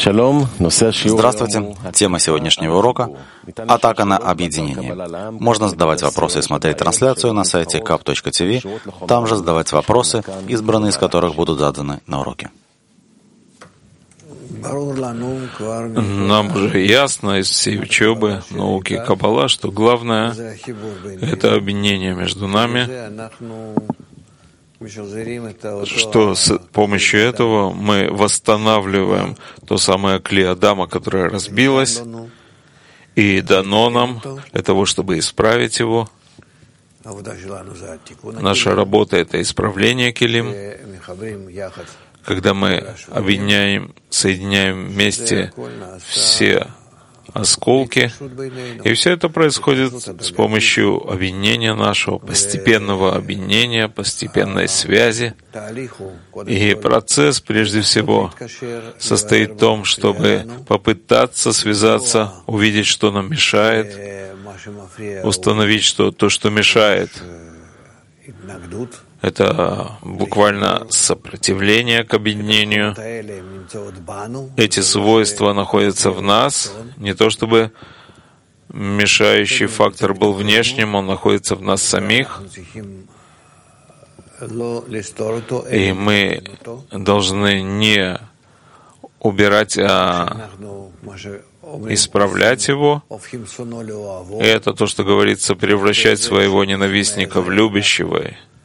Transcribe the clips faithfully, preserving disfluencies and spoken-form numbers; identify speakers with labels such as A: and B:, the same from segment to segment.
A: Здравствуйте. Тема сегодняшнего урока — атака на объединение. Можно задавать вопросы и смотреть трансляцию на сайте кап точка ти ви, там же задавать вопросы, избранные из которых будут заданы на уроке.
B: Нам уже ясно из всей учебы науки Каббала, что главное — это объединение между нами, что с помощью этого мы восстанавливаем то самое кли Адама, которое разбилось, и дано нам для того, чтобы исправить его. Наша работа — это исправление килим, когда мы объединяем, соединяем вместе все осколки, и все это происходит с помощью объединения нашего, постепенного объединения, постепенной связи. И процесс, прежде всего, состоит в том, чтобы попытаться связаться, увидеть, что нам мешает, установить, что то, что мешает, это буквально сопротивление к объединению. Эти свойства находятся в нас. Не то чтобы мешающий фактор был внешним, он находится в нас самих. И мы должны не убирать, а исправлять его. И это то, что говорится, превращать своего ненавистника в любящего.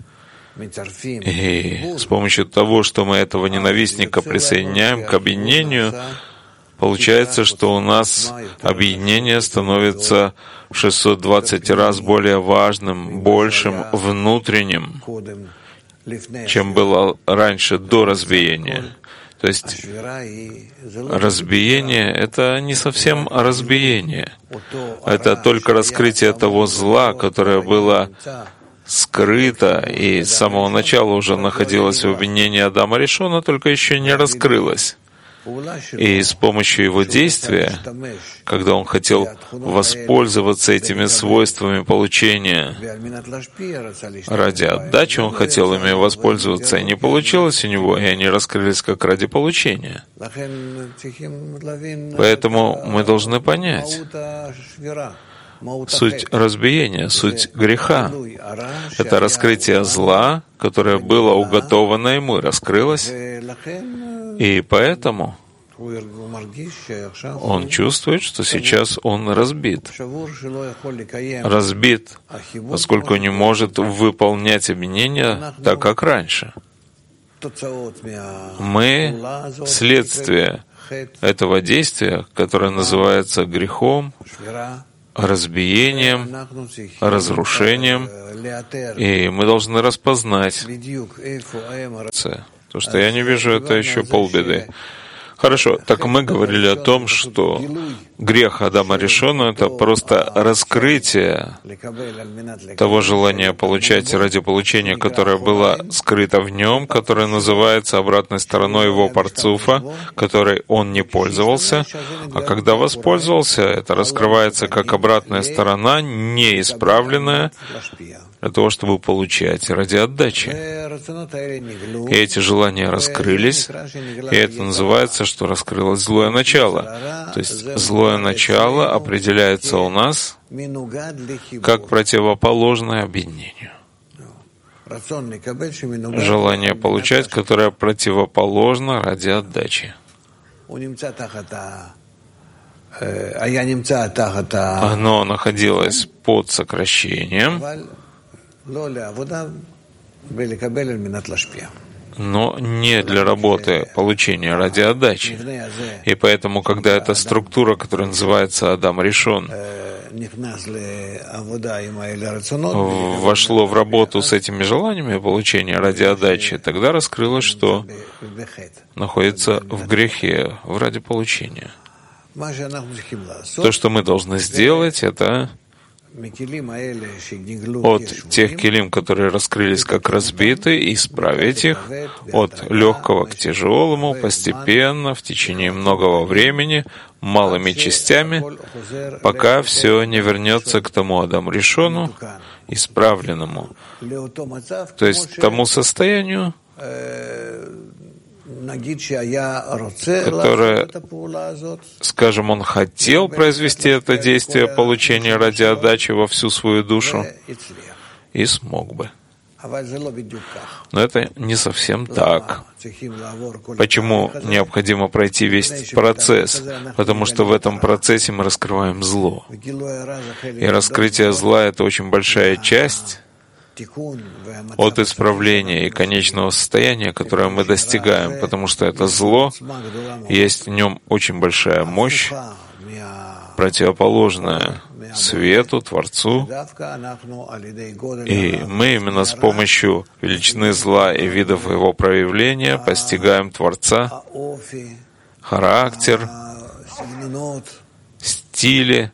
B: И с помощью того, что мы этого ненавистника присоединяем к объединению, получается, что у нас объединение становится в шестьсот двадцать раз более важным, большим, внутренним, чем было раньше, до разбиения. То есть разбиение — это не совсем разбиение. Это только раскрытие того зла, которое было скрыто и с самого начала уже находилось в объединении Адама Ришона, только еще не раскрылось. И с помощью его действия, когда он хотел воспользоваться этими свойствами получения ради отдачи, он хотел ими воспользоваться, и не получилось у него, и они раскрылись как ради получения. Поэтому мы должны понять суть разбиения, суть греха. Это раскрытие зла, которое было уготовано ему и раскрылось. И поэтому он чувствует, что сейчас он разбит. Разбит, поскольку не может выполнять объединение так, как раньше. Мы — следствие этого действия, которое называется грехом, разбиением, разрушением, и мы должны распознать то, что я не вижу, это еще полбеды. Хорошо, так мы говорили о том, что грех Адама Ришона — это просто раскрытие того желания получать ради получения, которое было скрыто в нем, которое называется обратной стороной его парцуфа, которой он не пользовался. А когда воспользовался, это раскрывается как обратная сторона, неисправленная, для того, чтобы получать ради отдачи. И эти желания раскрылись, и это называется, что раскрылось злое начало. То есть злое начало определяется у нас как противоположное объединению. Желание получать, которое противоположно ради отдачи. Оно находилось под сокращением, но не для работы, получения ради отдачи. И поэтому, когда эта структура, которая называется Адам Ришон, вошло в работу с этими желаниями получения ради отдачи, тогда раскрылось, что находится в грехе ради получения. То, что мы должны сделать, это от тех килим, которые раскрылись как разбитые, исправить их от легкого к тяжелому, постепенно, в течение многого времени, малыми частями, пока все не вернется к тому Адаму Ришону, исправленному, то есть к тому состоянию, которое, скажем, он хотел произвести это действие получения ради отдачи во всю свою душу и смог бы. Но это не совсем так. Почему необходимо пройти весь процесс? Потому что в этом процессе мы раскрываем зло. И раскрытие зла — это очень большая часть от исправления и конечного состояния, которое мы достигаем, потому что это зло, есть в нем очень большая мощь, противоположная свету, Творцу, и мы именно с помощью величины зла и видов его проявления постигаем Творца, характер, стили.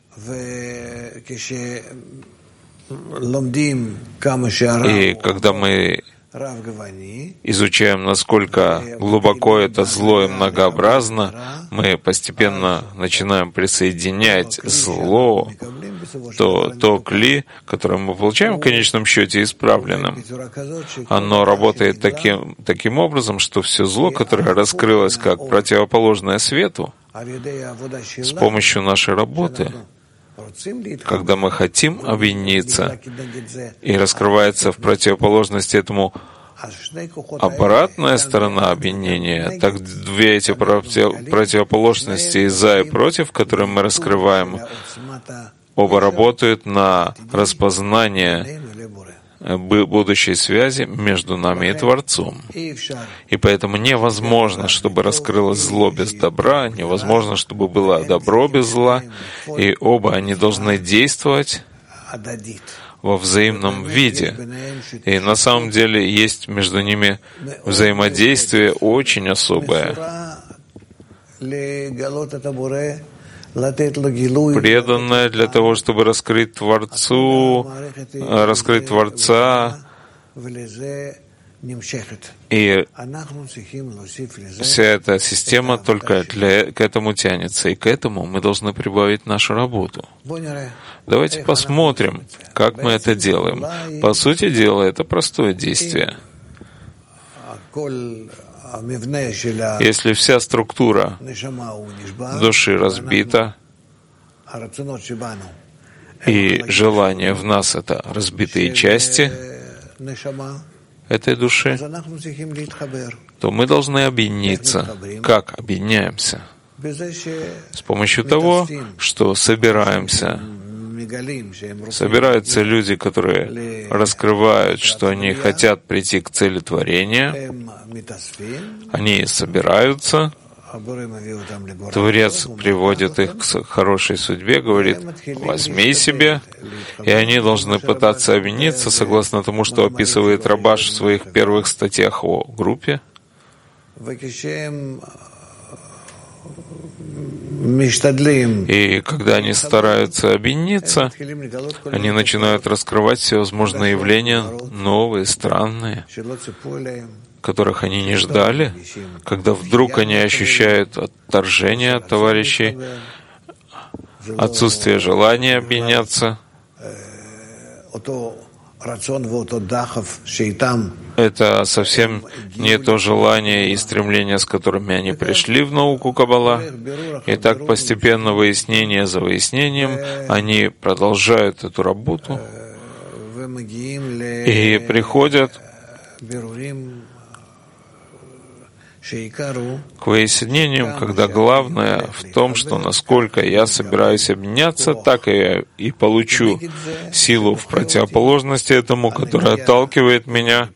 B: И когда мы изучаем, насколько глубоко это зло и многообразно, мы постепенно начинаем присоединять зло, то то кли, которое мы получаем в конечном счете исправленным, оно работает таким, таким образом, что все зло, которое раскрылось как противоположное свету, с помощью нашей работы, когда мы хотим объединиться, и раскрывается в противоположности этому обратная сторона объединения, так две эти противоположности, за и против, которые мы раскрываем, оба работают на распознание будущей связи между нами и Творцом. И поэтому невозможно, чтобы раскрылось зло без добра, невозможно, чтобы было добро без зла, и оба они должны действовать во взаимном виде. И на самом деле есть между ними взаимодействие очень особое. Преданное для того, чтобы раскрыть Творцу, раскрыть Творца, и вся эта система только для, к этому тянется, и к этому мы должны прибавить нашу работу. Давайте посмотрим, как мы это делаем. По сути дела, это простое действие. Если вся структура души разбита, и желание в нас — это разбитые части этой души, то мы должны объединиться. Как объединяемся? С помощью того, что собираемся. Собираются люди, которые раскрывают, что они хотят прийти к цели творения. Они собираются. Творец приводит их к хорошей судьбе, говорит: возьми себе. И они должны пытаться объединиться, согласно тому, что описывает Рабаш в своих первых статьях о группе. И когда они стараются объединиться, они начинают раскрывать всевозможные явления, новые, странные, которых они не ждали, когда вдруг они ощущают отторжение от товарищей, отсутствие желания объединяться. Это совсем не то желание и стремление, с которыми они пришли в науку Каббала. И так постепенно, выяснение за выяснением, они продолжают эту работу и приходят к выяснениям, когда главное в том, что насколько я собираюсь объединяться, так и я и получу силу в противоположности этому, которая отталкивает меня,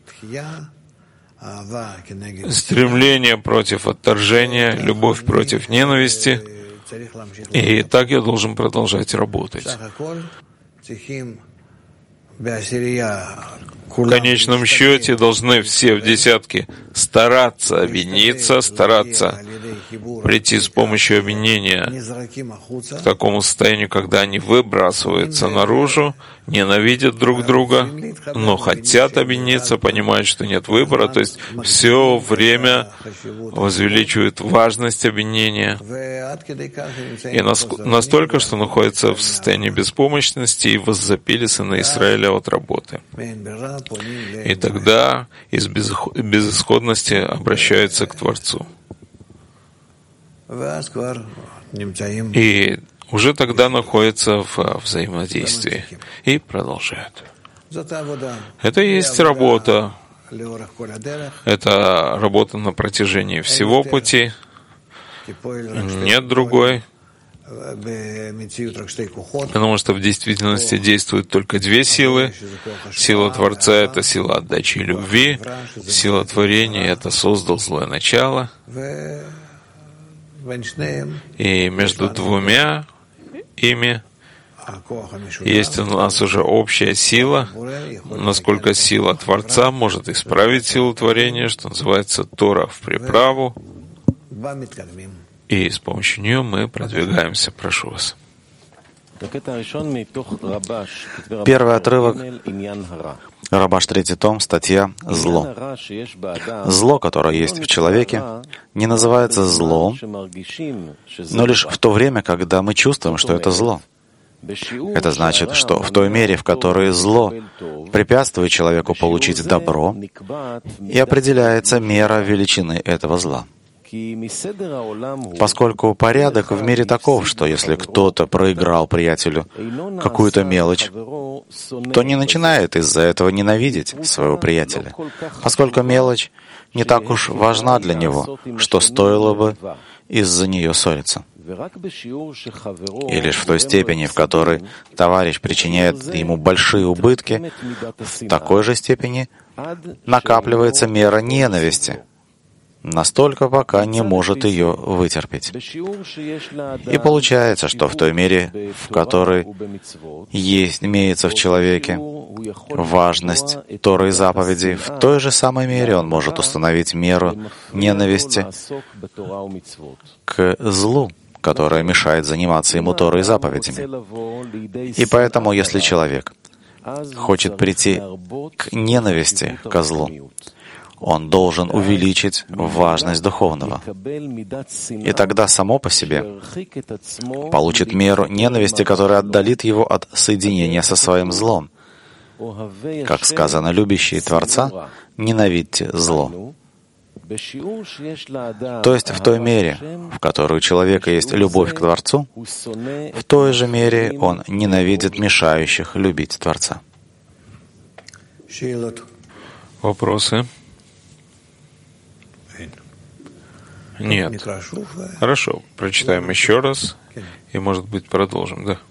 B: стремление против отторжения, любовь против ненависти, и так я должен продолжать работать. В конечном счете должны все в десятке стараться объединиться, стараться прийти с помощью объединения к такому состоянию, когда они выбрасываются наружу, ненавидят друг друга, но хотят объединиться, понимают, что нет выбора, то есть все время возвеличивают важность объединения. И настолько, что находятся в состоянии беспомощности и воззапили сына Израиля от работы. И тогда из безысходности обращаются к Творцу. И уже тогда находятся в взаимодействии и продолжают. Это и есть работа. Это работа на протяжении всего пути. Нет другой. Потому что в действительности действуют только две силы. Сила Творца — это сила отдачи и любви. Сила творения — это создал злое начало. И между двумя ими есть у нас уже общая сила, насколько сила Творца может исправить силу творения, что называется Тора в приправу. И с помощью нее мы продвигаемся. Прошу вас.
A: Первый отрывок, Рабаш, третий том, статья «Зло». Зло, которое есть в человеке, не называется злом, но лишь в то время, когда мы чувствуем, что это зло. Это значит, что в той мере, в которой зло препятствует человеку получить добро, и определяется мера величины этого зла. Поскольку порядок в мире таков, что если кто-то проиграл приятелю какую-то мелочь, то не начинает из-за этого ненавидеть своего приятеля, поскольку мелочь не так уж важна для него, что стоило бы из-за нее ссориться. И лишь в той степени, в которой товарищ причиняет ему большие убытки, в такой же степени накапливается мера ненависти, настолько, пока не может ее вытерпеть. И получается, что в той мере, в которой есть, имеется в человеке важность Торы и заповедей, в той же самой мере он может установить меру ненависти к злу, которое мешает заниматься ему Торой и заповедями. И поэтому, если человек хочет прийти к ненависти ко злу, он должен увеличить важность духовного. И тогда само по себе получит меру ненависти, которая отдалит его от соединения со своим злом. Как сказано, любящие Творца, ненавидьте зло. То есть в той мере, в которой у человека есть любовь к Творцу, в той же мере он ненавидит мешающих любить Творца.
B: Вопросы? Нет. Хорошо, прочитаем еще раз и, может быть, продолжим. Да.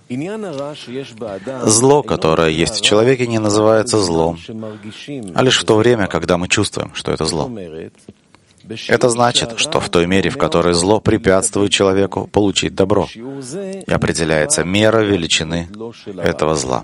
A: Зло, которое есть в человеке, не называется злом, а лишь в то время, когда мы чувствуем, что это зло. Это значит, что в той мере, в которой зло препятствует человеку получить добро, и определяется мера величины этого зла.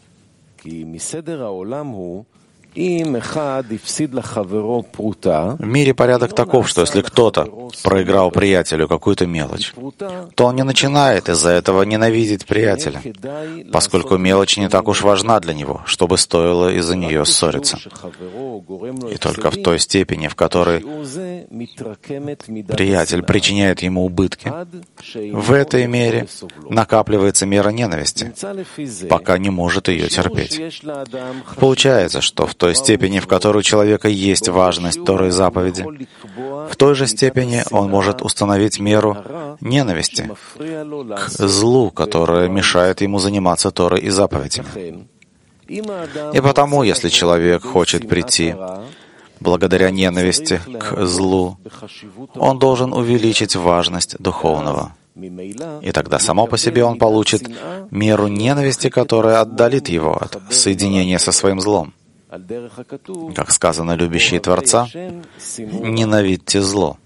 A: В мире порядок таков, что если кто-то проиграл приятелю какую-то мелочь, то он не начинает из-за этого ненавидеть приятеля, поскольку мелочь не так уж важна для него, чтобы стоило из-за нее ссориться. И только в той степени, в которой приятель причиняет ему убытки, в этой мере накапливается мера ненависти, пока не может ее терпеть. Получается, что в той степени, в которой у человека есть важность Торы и заповеди, в той же степени он может установить меру ненависти к злу, которое мешает ему заниматься Торой и заповедями. И потому, если человек хочет прийти благодаря ненависти к злу, он должен увеличить важность духовного. И тогда само по себе он получит меру ненависти, которая отдалит его от соединения со своим злом. Как сказано, любящие Творца, ненавидьте зло.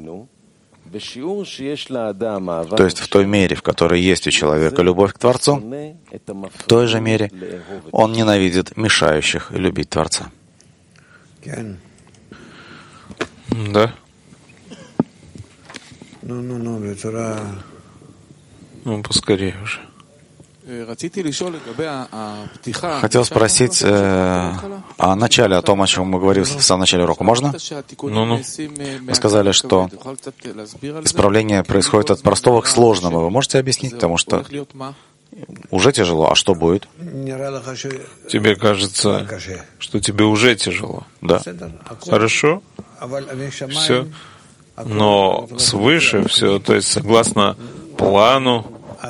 A: То есть в той мере, в которой есть у человека любовь к Творцу, в той же мере он ненавидит мешающих любить Творца.
B: Да. Ну, поскорее уже.
A: Хотел спросить э, о начале, о том, о чем мы говорили в самом начале урока. Можно?
B: Ну-ну.
A: Вы сказали, что исправление происходит от простого к сложному. Вы можете объяснить? Потому что Уже тяжело, а что будет?
B: Тебе кажется, что тебе уже тяжело. Да. Хорошо. Все. Но свыше все, то есть согласно плану,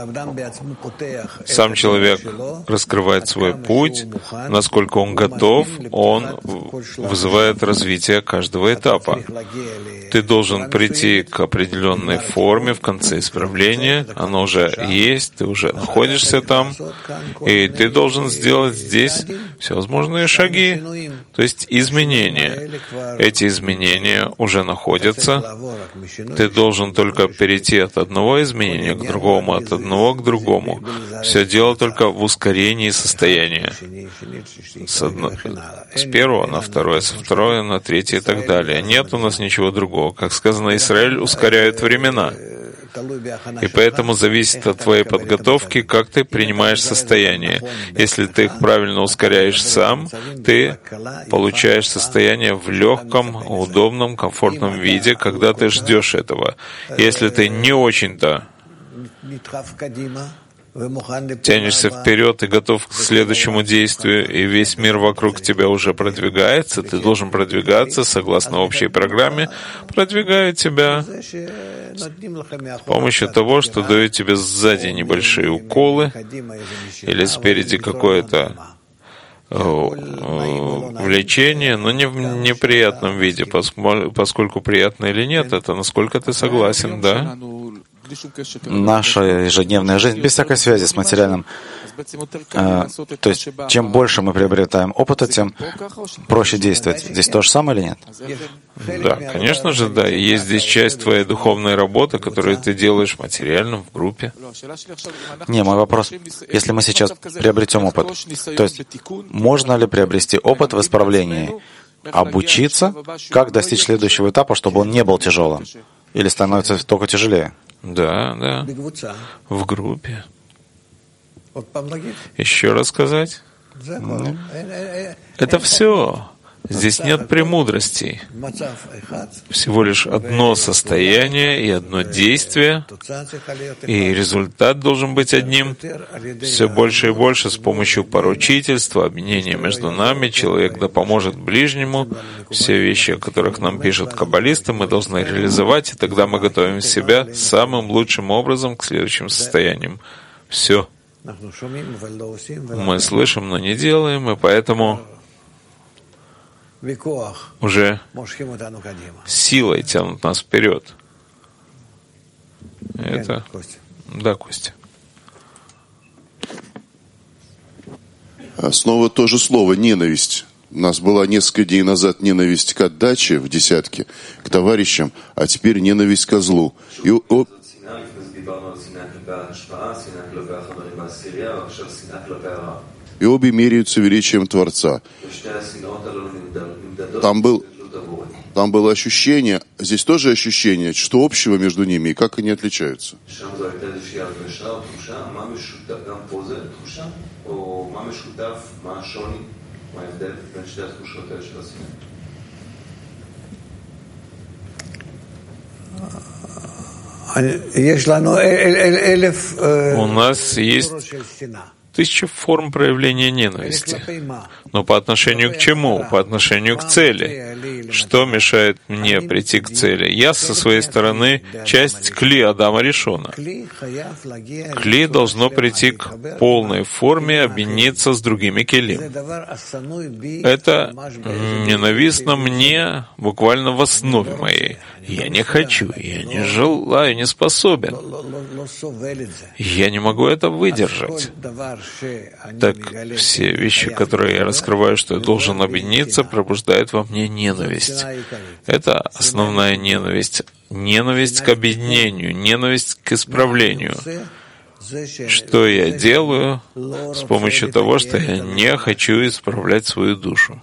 B: сам человек раскрывает свой путь, насколько он готов, он вызывает развитие каждого этапа. Ты должен прийти к определенной форме в конце исправления, оно уже есть, ты уже находишься там, и ты должен сделать здесь всевозможные шаги, то есть изменения. Эти изменения уже находятся, ты должен только перейти от одного изменения к другому, от одного к другому. Все дело только в ускорении состояния. С, одно, с первого на второе, со второго на третье и так далее. Нет у нас ничего другого. Как сказано, Израиль ускоряет времена. И поэтому зависит от твоей подготовки, как ты принимаешь состояние. Если ты их правильно ускоряешь сам, ты получаешь состояние в легком, удобном, комфортном виде, когда ты ждешь этого. Если ты не очень-то тянешься вперед и готов к следующему действию, и весь мир вокруг тебя уже продвигается, ты должен продвигаться согласно общей программе, продвигает тебя с помощью того, что дают тебе сзади небольшие уколы или спереди какое-то влечение, но не в неприятном виде, поскольку приятно или нет, это насколько ты согласен, да?
A: Наша ежедневная жизнь без всякой связи с материальным. Э, то есть, чем больше мы приобретаем опыта, тем проще действовать. Здесь то же самое или нет?
B: Да, конечно же, да. И есть здесь часть твоей духовной работы, которую ты делаешь материально в группе.
A: Не, мой вопрос. Если мы сейчас приобретем опыт, то есть, можно ли приобрести опыт в исправлении? Обучиться, как достичь следующего этапа, чтобы он не был тяжелым? Или становится только тяжелее?
B: Да, да. В группе. Еще раз сказать? Это все. Здесь нет премудростей. Всего лишь одно состояние и одно действие, и результат должен быть одним. Все больше и больше с помощью поручительства, объединения между нами, человек да поможет ближнему. Все вещи, о которых нам пишут каббалисты, мы должны реализовать, и тогда мы готовим себя самым лучшим образом к следующим состояниям. Все. Мы слышим, но не делаем, и поэтому уже силой тянут нас вперед. Это... Да, Костя.
C: Снова то же слово «ненависть». У нас была несколько дней назад ненависть к отдаче в десятке, к товарищам, а теперь ненависть к злу. И, о... И обе меряются величием Творца. Там, был, там было ощущение, здесь тоже ощущение, что общего между ними и как они отличаются.
B: У нас есть тысячи форм проявления ненависти. Но по отношению к чему? По отношению к цели. Что мешает мне прийти к цели? Я со своей стороны часть кли Адама Ришона. Кли должно прийти к полной форме, объединиться с другими келим. Это ненавистно мне буквально в основе моей. Я не хочу, я не желаю, не способен. Я не могу это выдержать. Так все вещи, которые я раскрываю, что я должен объединиться, пробуждают во мне ненависть. Это основная ненависть. Ненависть к объединению, ненависть к исправлению. Что я делаю с помощью того, что я не хочу исправлять свою душу?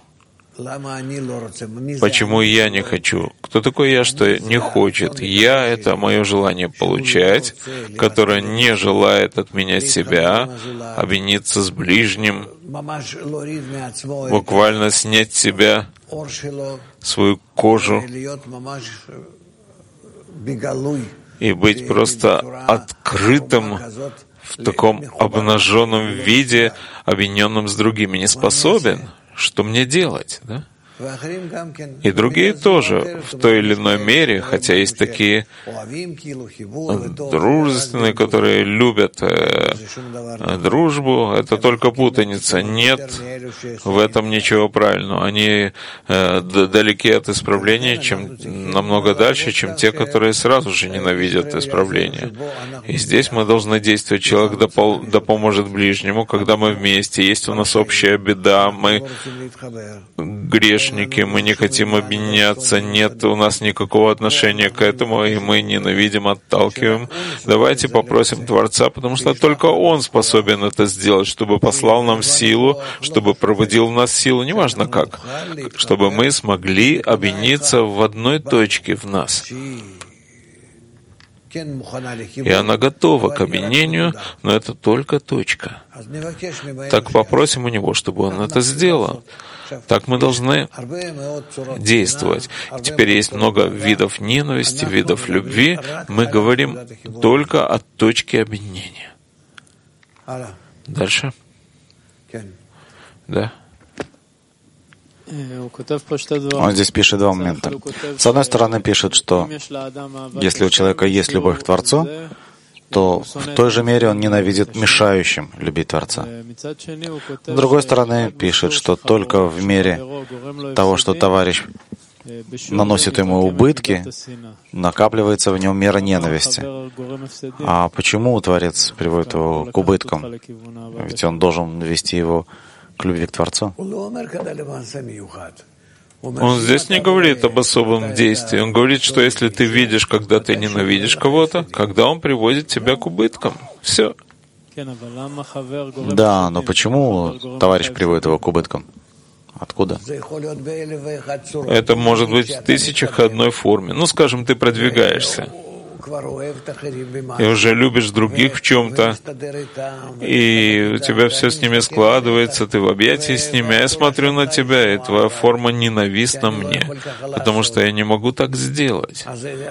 B: Почему я не хочу? Кто такой я, что не хочет? Я — это мое желание получать, которое не желает отменять себя, объединиться с ближним, буквально снять с себя свою кожу и быть просто открытым в таком обнаженном виде, объединенном с другими, не способен, что мне делать? Да? И другие тоже в той или иной мере, хотя есть такие дружественные, которые любят э, дружбу, это только путаница. Нет в этом ничего правильного. Они э, далеки от исправления, чем намного дальше, чем те, которые сразу же ненавидят исправление. И здесь мы должны действовать. Человек допол- допоможет ближнему, когда мы вместе. Есть у нас общая беда, мы грешим, мы не хотим объединяться, нет у нас никакого отношения к этому, и мы ненавидим, отталкиваем. Давайте попросим Творца, потому что только Он способен это сделать, чтобы послал нам силу, чтобы пробудил в нас силу, неважно как, чтобы мы смогли объединиться в одной точке в нас. И она готова к объединению, но это только точка. Так попросим у Него, чтобы Он это сделал. Так мы должны действовать. Теперь есть много видов ненависти, видов любви. Мы говорим только о точке объединения. Дальше. Да.
A: Он здесь пишет два момента. С одной стороны, пишет, что если у человека есть любовь к Творцу, то в той же мере он ненавидит мешающим любить Творца. С другой стороны, пишет, что только в мере того, что товарищ наносит ему убытки, накапливается в нем мера ненависти. А почему Творец приводит его к убыткам? Ведь он должен вести его к любви к Творцу.
B: Он здесь не говорит об особом действии. Он говорит, что если ты видишь, когда ты ненавидишь кого-то, когда он приводит тебя к убыткам. Все.
A: Да, но почему товарищ приводит его к убыткам? Откуда?
B: Это может быть в тысячах и одной форме. Ну, скажем, ты продвигаешься и уже любишь других в чем-то, и у тебя все с ними складывается, ты в объятии с ними, а я смотрю на тебя, и твоя форма ненавистна мне, потому что я не могу так сделать.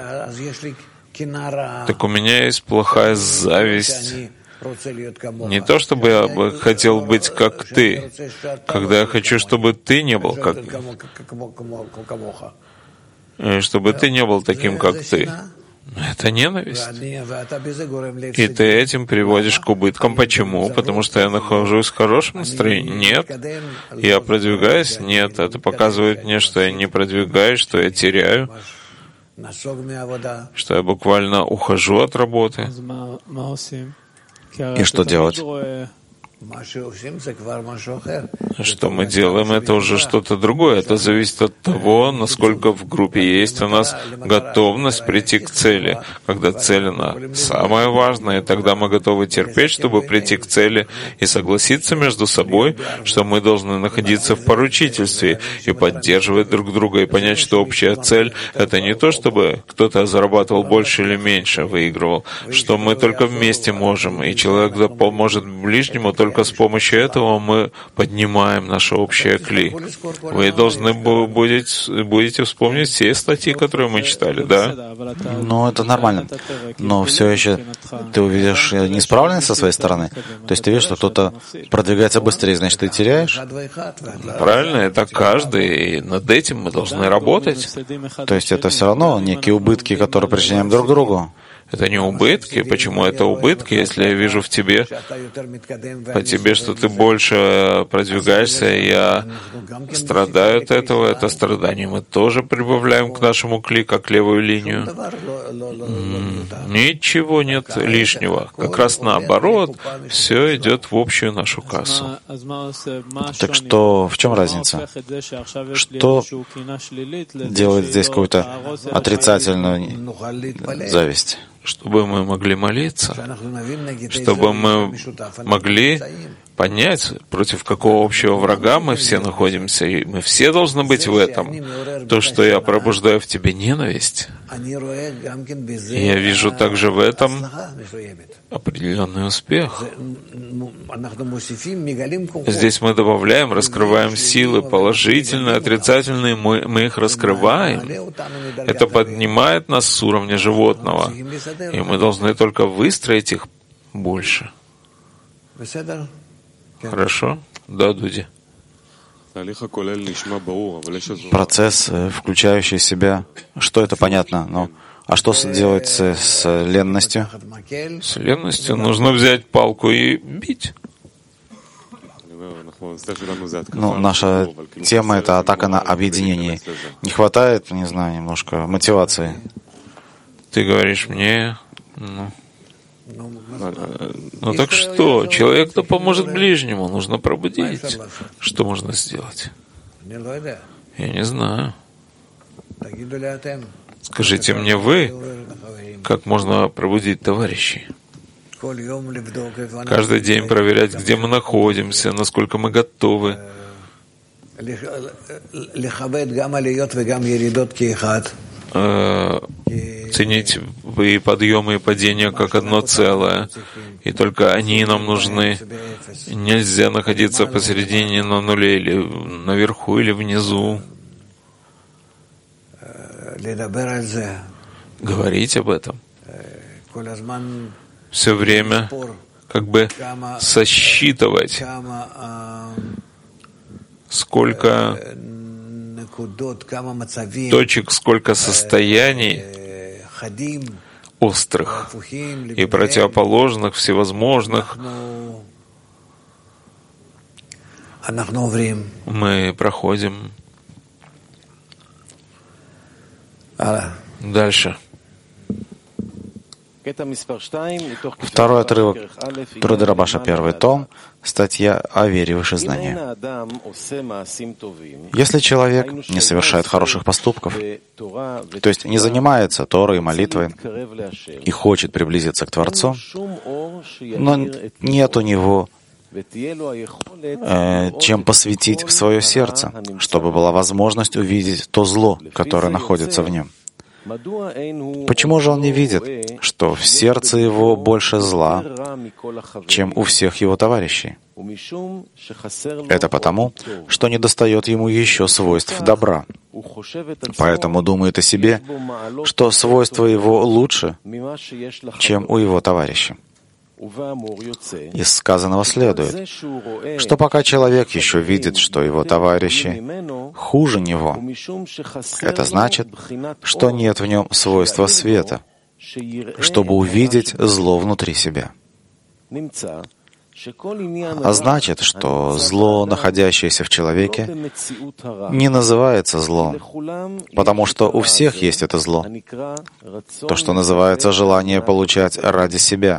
B: Так у меня есть плохая зависть. Не то, чтобы я бы хотел быть как ты, когда я хочу, чтобы ты не был как... чтобы ты не был таким, как ты. Это ненависть. И ты этим приводишь к убыткам. Почему? Потому что я нахожусь в хорошем настроении? Нет. Я продвигаюсь? Нет. Это показывает мне, что я не продвигаюсь, что я теряю, что я буквально ухожу от работы.
A: И что делать?
B: Что мы делаем, это уже что-то другое. Это зависит от того, насколько в группе есть у нас готовность прийти к цели. Когда цель, она самое важное, тогда мы готовы терпеть, чтобы прийти к цели и согласиться между собой, что мы должны находиться в поручительстве и поддерживать друг друга, и понять, что общая цель — это не то, чтобы кто-то зарабатывал больше или меньше, выигрывал, что мы только вместе можем, и человек поможет ближнему только Только с помощью этого мы поднимаем наше общее кли. Вы должны будете, будете вспомнить все статьи, которые мы читали, да?
A: Ну, это нормально. Но все еще ты увидишь неисправленность со своей стороны. То есть ты видишь, что кто-то продвигается быстрее, значит, ты теряешь?
B: Правильно, это каждый, и над этим мы должны работать.
A: То есть это все равно некие убытки, которые причиняем друг другу.
B: Это не убытки. Почему это убытки? Если я вижу в тебе, по тебе, что ты больше продвигаешься, я страдаю от этого, это страдание мы тоже прибавляем к нашему кли, как левую линию. Ничего нет лишнего. Как раз наоборот, все идет в общую нашу кассу.
A: Так что, в чем разница? Что делает здесь какую-то отрицательную зависть?
B: Чтобы мы могли молиться, чтобы мы могли понять, против какого общего врага мы все находимся, и мы все должны быть в этом. То, что я пробуждаю в тебе ненависть, я вижу также в этом определенный успех. Здесь мы добавляем, раскрываем силы положительные, отрицательные, мы, мы их раскрываем. Это поднимает нас с уровня животного, и мы должны только выстроить их больше. Хорошо? Да, Дуди.
A: Процесс, включающий в себя, что это понятно, но а что делать с, с ленностью?
B: С ленностью нужно взять палку и бить.
A: Ну, наша тема — это атака на объединение. Не хватает, не знаю, немножко мотивации.
B: Ты говоришь мне, ну, ну так что, человек-то поможет ближнему, нужно пробудить. Что можно сделать? Я не знаю. Скажите мне вы, как можно пробудить товарищей? Каждый день проверять, где мы находимся, насколько мы готовы. Ценить и подъемы, и падения как одно целое. И только они нам нужны. Нельзя находиться посередине на нуле, или наверху, или внизу. Говорить об этом. Все время как бы сосчитывать, сколько точек, сколько состояний острых и противоположных, всевозможных мы проходим. Дальше.
A: Второй отрывок Труды Рабаша, первый том, статья о вере выше знания. Если человек не совершает хороших поступков, то есть не занимается Торой и молитвой и хочет приблизиться к Творцу, но нет у него э, чем посвятить в свое сердце, чтобы была возможность увидеть то зло, которое находится в нем. Почему же он не видит, что в сердце его больше зла, чем у всех его товарищей? Это потому, что недостает ему еще свойств добра. Поэтому думает о себе, что свойства его лучше, чем у его товарищей. Из сказанного следует, что пока человек еще видит, что его товарищи хуже него, это значит, что нет в нем свойства света, чтобы увидеть зло внутри себя. А значит, что зло, находящееся в человеке, не называется злом, потому что у всех есть это зло, то, что называется желание получать ради себя,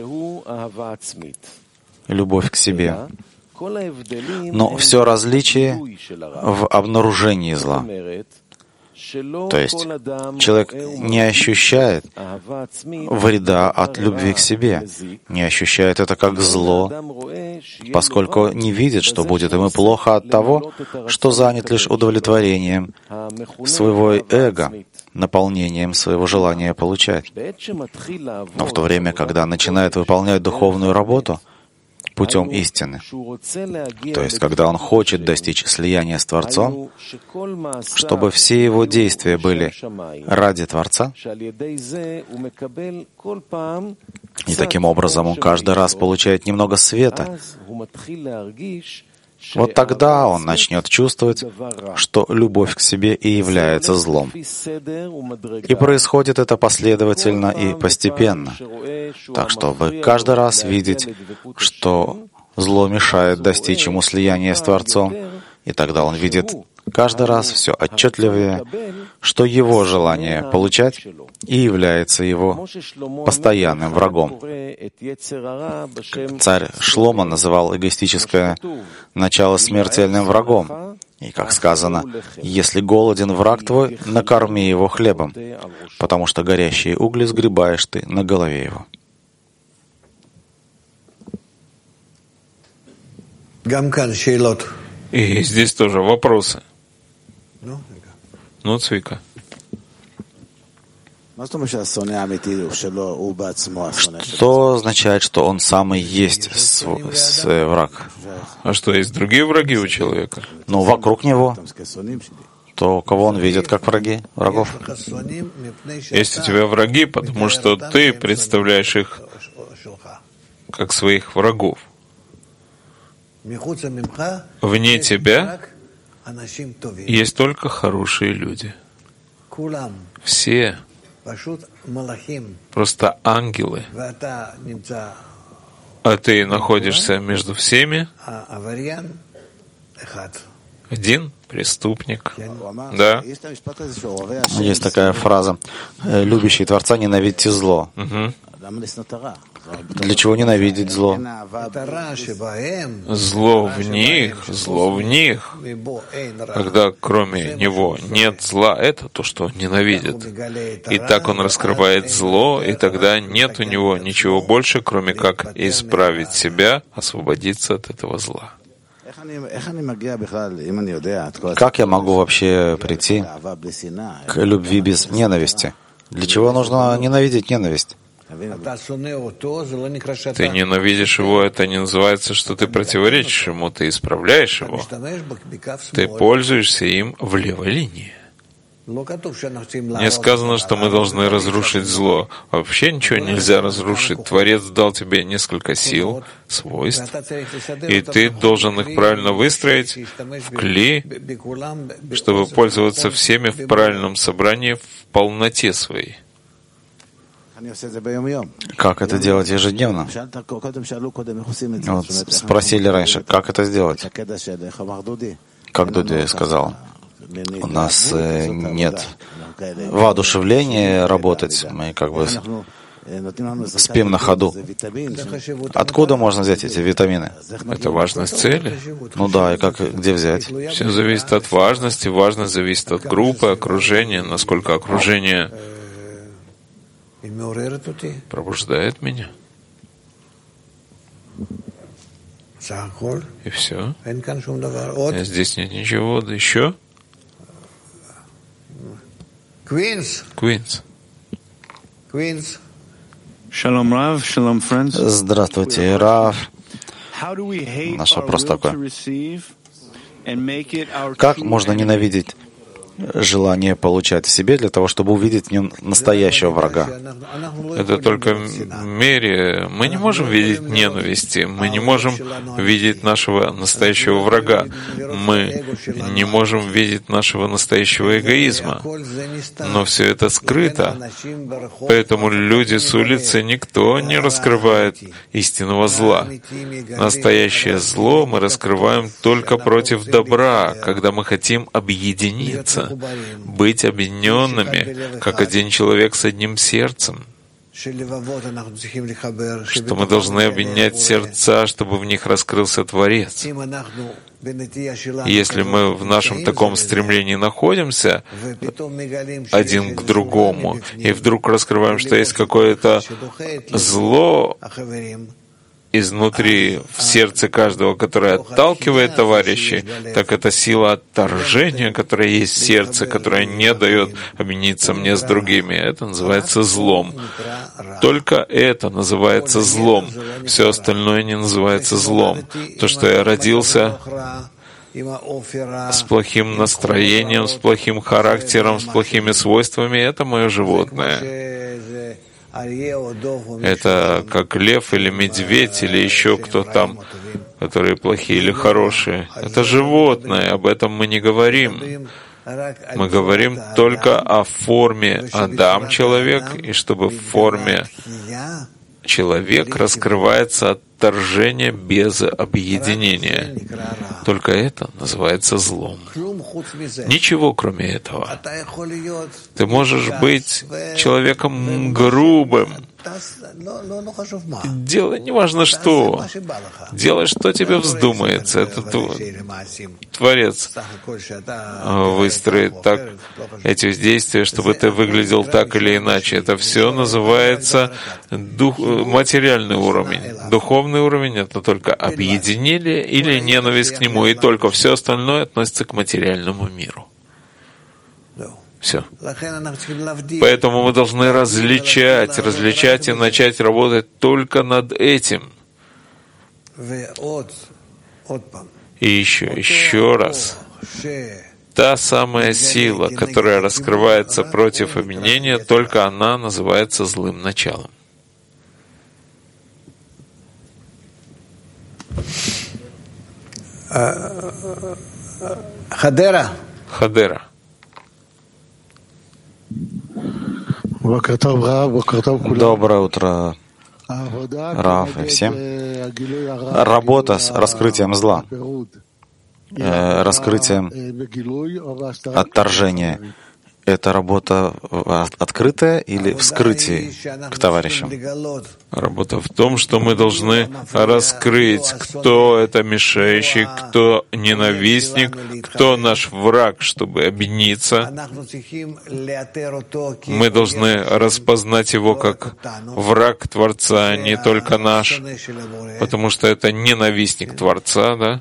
A: любовь к себе. Но все различие в обнаружении зла. То есть человек не ощущает вреда от любви к себе, не ощущает это как зло, поскольку не видит, что будет ему плохо от того, что занят лишь удовлетворением своего эго, наполнением своего желания получать. Но в то время, когда начинает выполнять духовную работу путем истины, то есть когда он хочет достичь слияния с Творцом, чтобы все его действия были ради Творца, и таким образом он каждый раз получает немного света, вот тогда он начнет чувствовать, что любовь к себе и является злом. И происходит это последовательно и постепенно, так чтобы каждый раз видеть, что зло мешает достичь ему слияния с Творцом, и тогда он видит каждый раз все отчетливее, что его желание получать и является его постоянным врагом. Царь Шломо называл эгоистическое начало смертельным врагом. И, как сказано, «Если голоден враг твой, накорми его хлебом, потому что горящие угли сгребаешь ты на голове его».
B: И здесь тоже вопросы. Ну, Цвика.
A: Что означает, что он сам и есть с, с, враг?
B: А что, есть другие враги у человека?
A: Ну, вокруг него. То, кого он видит как враги, врагов.
B: Есть у тебя враги, потому что ты представляешь их как своих врагов. Вне тебя есть только хорошие люди. Все просто ангелы. А ты находишься между всеми. Один преступник. Да.
A: Есть такая фраза: «Любящие Творца, ненавидьте зло».
B: Угу.
A: Для чего ненавидеть зло?
B: Зло в них, зло в них. Когда кроме него нет зла, это то, что он ненавидит. И так он раскрывает зло, и тогда нет у него ничего больше, кроме как исправить себя, освободиться от этого зла.
A: Как я могу вообще прийти к любви без ненависти? Для чего нужно ненавидеть ненависть?
B: Ты ненавидишь его, это не называется, что ты противоречишь ему, ты исправляешь его. Ты пользуешься им в левой линии. Не сказано, что мы должны разрушить зло. Вообще ничего нельзя разрушить. Творец дал тебе несколько сил, свойств, и ты должен их правильно выстроить в кли, чтобы пользоваться всеми в правильном собрании в полноте своей.
A: Как это делать ежедневно? Вот спросили раньше, как это сделать? Как Дуди сказал, у нас э, нет воодушевления работать, мы как бы спим на ходу. Откуда можно взять эти витамины?
B: Это важность цели.
A: Ну да, и как, где взять?
B: Все зависит от важности, важность зависит от группы, окружения, насколько окружение пробуждает меня. И все. Здесь нет ничего. Да еще?
D: Queens.
B: Queens.
D: Queens.
E: Shalom Rav, Shalom friends.
A: Здравствуйте, Рав. Наш вопрос такой. Как можно ненавидеть желание получать в себе для того, чтобы увидеть в нем настоящего врага?
B: Это только в мере. Мы не можем видеть ненависти, мы не можем видеть нашего настоящего врага, мы не можем видеть нашего настоящего эгоизма. Но все это скрыто. Поэтому люди с улицы, никто не раскрывает истинного зла. Настоящее зло мы раскрываем только против добра, когда мы хотим объединиться, быть объединенными, как один человек с одним сердцем, что мы должны объединять сердца, чтобы в них раскрылся Творец. Если мы в нашем таком стремлении находимся один к другому, и вдруг раскрываем, что есть какое-то зло изнутри, в сердце каждого, которое отталкивает товарищей, так это сила отторжения, которая есть в сердце, которая не дает объединиться мне с другими. Это называется злом. Только это называется злом. Все остальное не называется злом. То, что я родился с плохим настроением, с плохим характером, с плохими свойствами, это мое животное. Это как лев или медведь или еще кто там, которые плохие или хорошие. Это животное, об этом мы не говорим. Мы говорим только о форме Адам, человек, и чтобы в форме человек раскрывается отторжение без объединения. Только это называется злом. Ничего кроме этого. Ты можешь быть человеком грубым. Делай неважно что. Делай, что тебе вздумается. Это Творец выстроит так эти действия, чтобы ты выглядел так или иначе. Это все называется дух, материальный уровень. Духовный уровень — это только объединение или ненависть к нему, и только все остальное относится к материальному миру. Все. Поэтому мы должны различать, различать и начать работать только над этим. И еще, еще раз. Та самая сила, которая раскрывается против объединения, только она называется злым началом.
D: Хадера.
B: Хадера.
A: Доброе утро, Рав и всем. Работа с раскрытием зла, э, раскрытием отторжения. Это работа открытая или вскрытие к товарищам?
B: Работа в том, что мы должны раскрыть, кто это мешающий, кто ненавистник, кто наш враг, чтобы объединиться. Мы должны распознать его как враг Творца, не только наш, потому что это ненавистник Творца, да?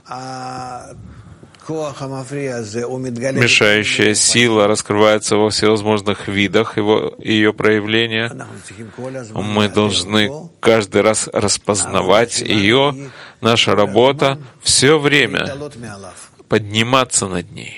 B: Мешающая сила раскрывается во всевозможных видах его, ее проявления. Мы должны каждый раз распознавать ее. Наша работа все время подниматься над ней.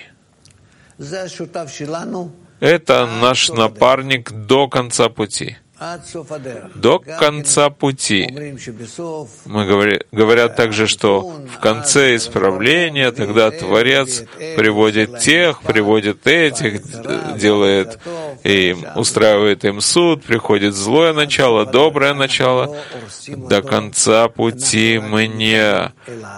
B: Это наш напарник до конца пути. До конца пути. Мы говори, говорят также, что в конце исправления тогда Творец приводит тех, приводит этих, делает и устраивает им суд, приходит злое начало, доброе начало. До конца пути мы не,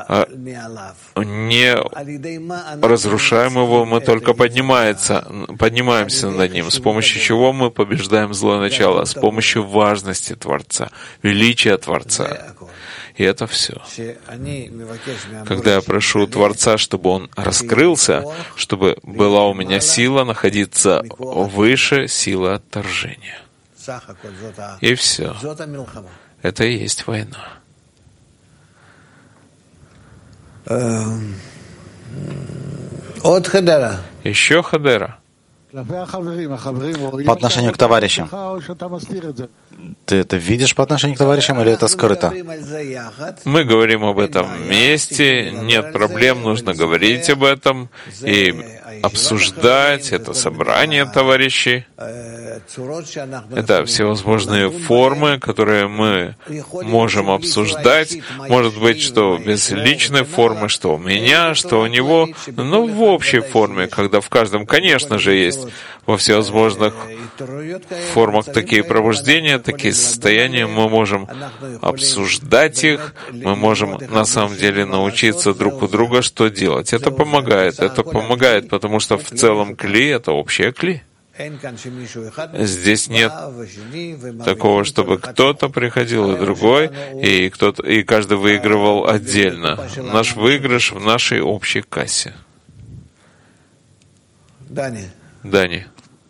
B: не разрушаем его, мы только поднимается, поднимаемся над ним, с помощью чего мы побеждаем злое начало, с помощью важности Творца, величия Творца. И это все. Когда я прошу Творца, чтобы Он раскрылся, чтобы была у меня сила находиться выше силы отторжения. И все. Это и есть война. Еще Хадера.
A: По отношению к товарищам. Ты это видишь по отношению к товарищам или это скрыто?
B: Мы говорим об этом вместе, нет проблем, нужно говорить об этом и обсуждать. Это собрание товарищей. Это всевозможные формы, которые мы можем обсуждать. Может быть, что без личной формы, что у меня, что у него, но в общей форме, когда в каждом, конечно же, есть во всевозможных формах такие пробуждения, такие состояния, мы можем обсуждать их, мы можем на самом деле научиться друг у друга, что делать. Это помогает, это помогает, потому что в целом кли — это общее кли. Здесь нет такого, чтобы кто-то приходил и другой, и, кто-то, и каждый выигрывал отдельно. Наш выигрыш в нашей общей кассе. Дани.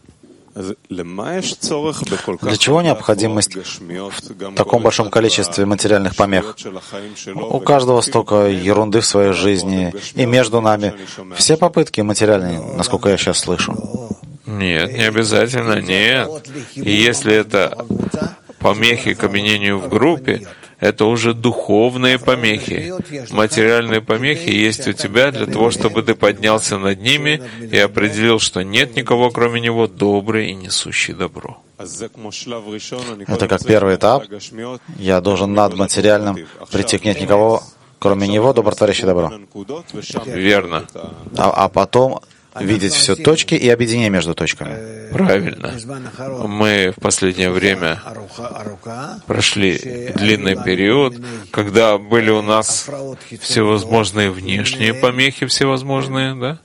A: Для чего необходимость в таком большом количестве материальных помех? У каждого столько ерунды в своей жизни, и между нами все попытки материальные, насколько я сейчас слышу.
B: Нет, не обязательно, нет. И если это помехи к объединению в группе, это уже духовные помехи. Материальные помехи есть у тебя для того, чтобы ты поднялся над ними и определил, что нет никого, кроме него, добрый и несущий добро.
A: Это как первый этап. Я должен над материальным прийти к нет никого, кроме него, добротворящий добро.
B: Верно.
A: А, а потом видеть все точки и объединение между точками.
B: Правильно. Мы в последнее время прошли длинный период, когда были у нас всевозможные внешние помехи, всевозможные, да?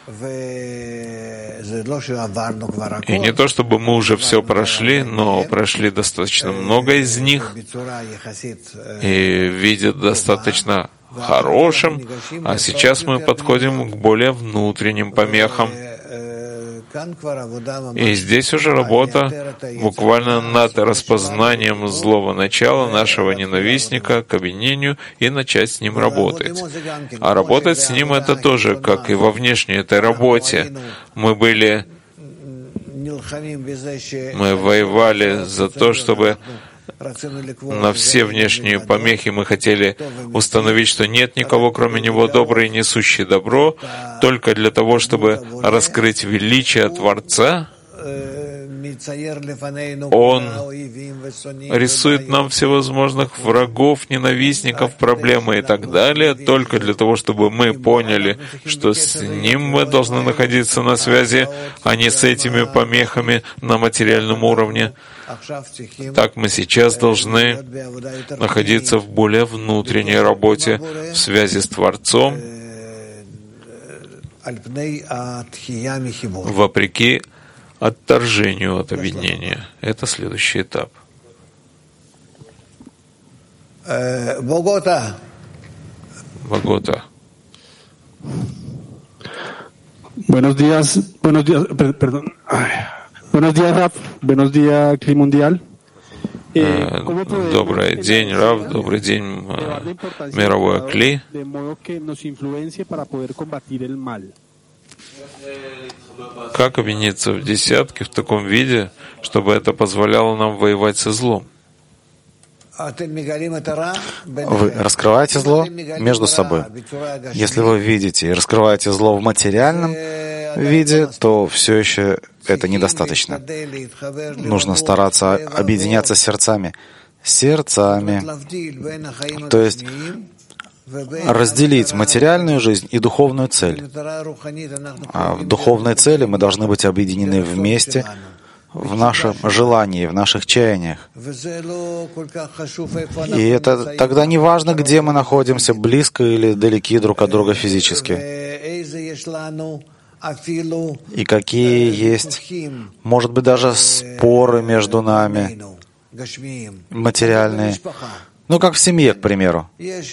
B: И не то, чтобы мы уже все прошли, но прошли достаточно много из них и видят достаточно хорошим, а сейчас мы подходим к более внутренним помехам. И здесь уже работа буквально над распознанием злого начала нашего ненавистника к объединению и начать с ним работать. А работать с ним — это тоже, как и во внешней этой работе. Мы были... Мы воевали за то, чтобы на все внешние помехи мы хотели установить, что нет никого, кроме него, добрый и несущий добро, только для того, чтобы раскрыть величие Творца. Он рисует нам всевозможных врагов, ненавистников, проблемы и так далее, только для того, чтобы мы поняли, что с ним мы должны находиться на связи, а не с этими помехами на материальном уровне. Так мы сейчас должны находиться в более внутренней работе, в связи с Творцом, вопреки отторжению от объединения. Это следующий этап.
D: Богота.
B: Богота.
F: Buenos días, buenos días, perdón. Buenos días, Raf. Buenos días, Cli Mundial.
B: Добрый день, Рав. Добрый день, мировое Кли. Как объединиться в десятки в таком виде, чтобы это позволяло нам воевать со злом?
A: Вы раскрываете зло между собой. Если вы видите и раскрываете зло в материальном виде, то все еще это недостаточно. Нужно стараться объединяться сердцами. Сердцами. То есть разделить материальную жизнь и духовную цель. А в духовной цели мы должны быть объединены вместе в нашем желании, в наших чаяниях. И это тогда не важно, где мы находимся, близко или далеки друг от друга физически. И какие есть, может быть, даже споры между нами, материальные. Ну, как в семье, к примеру.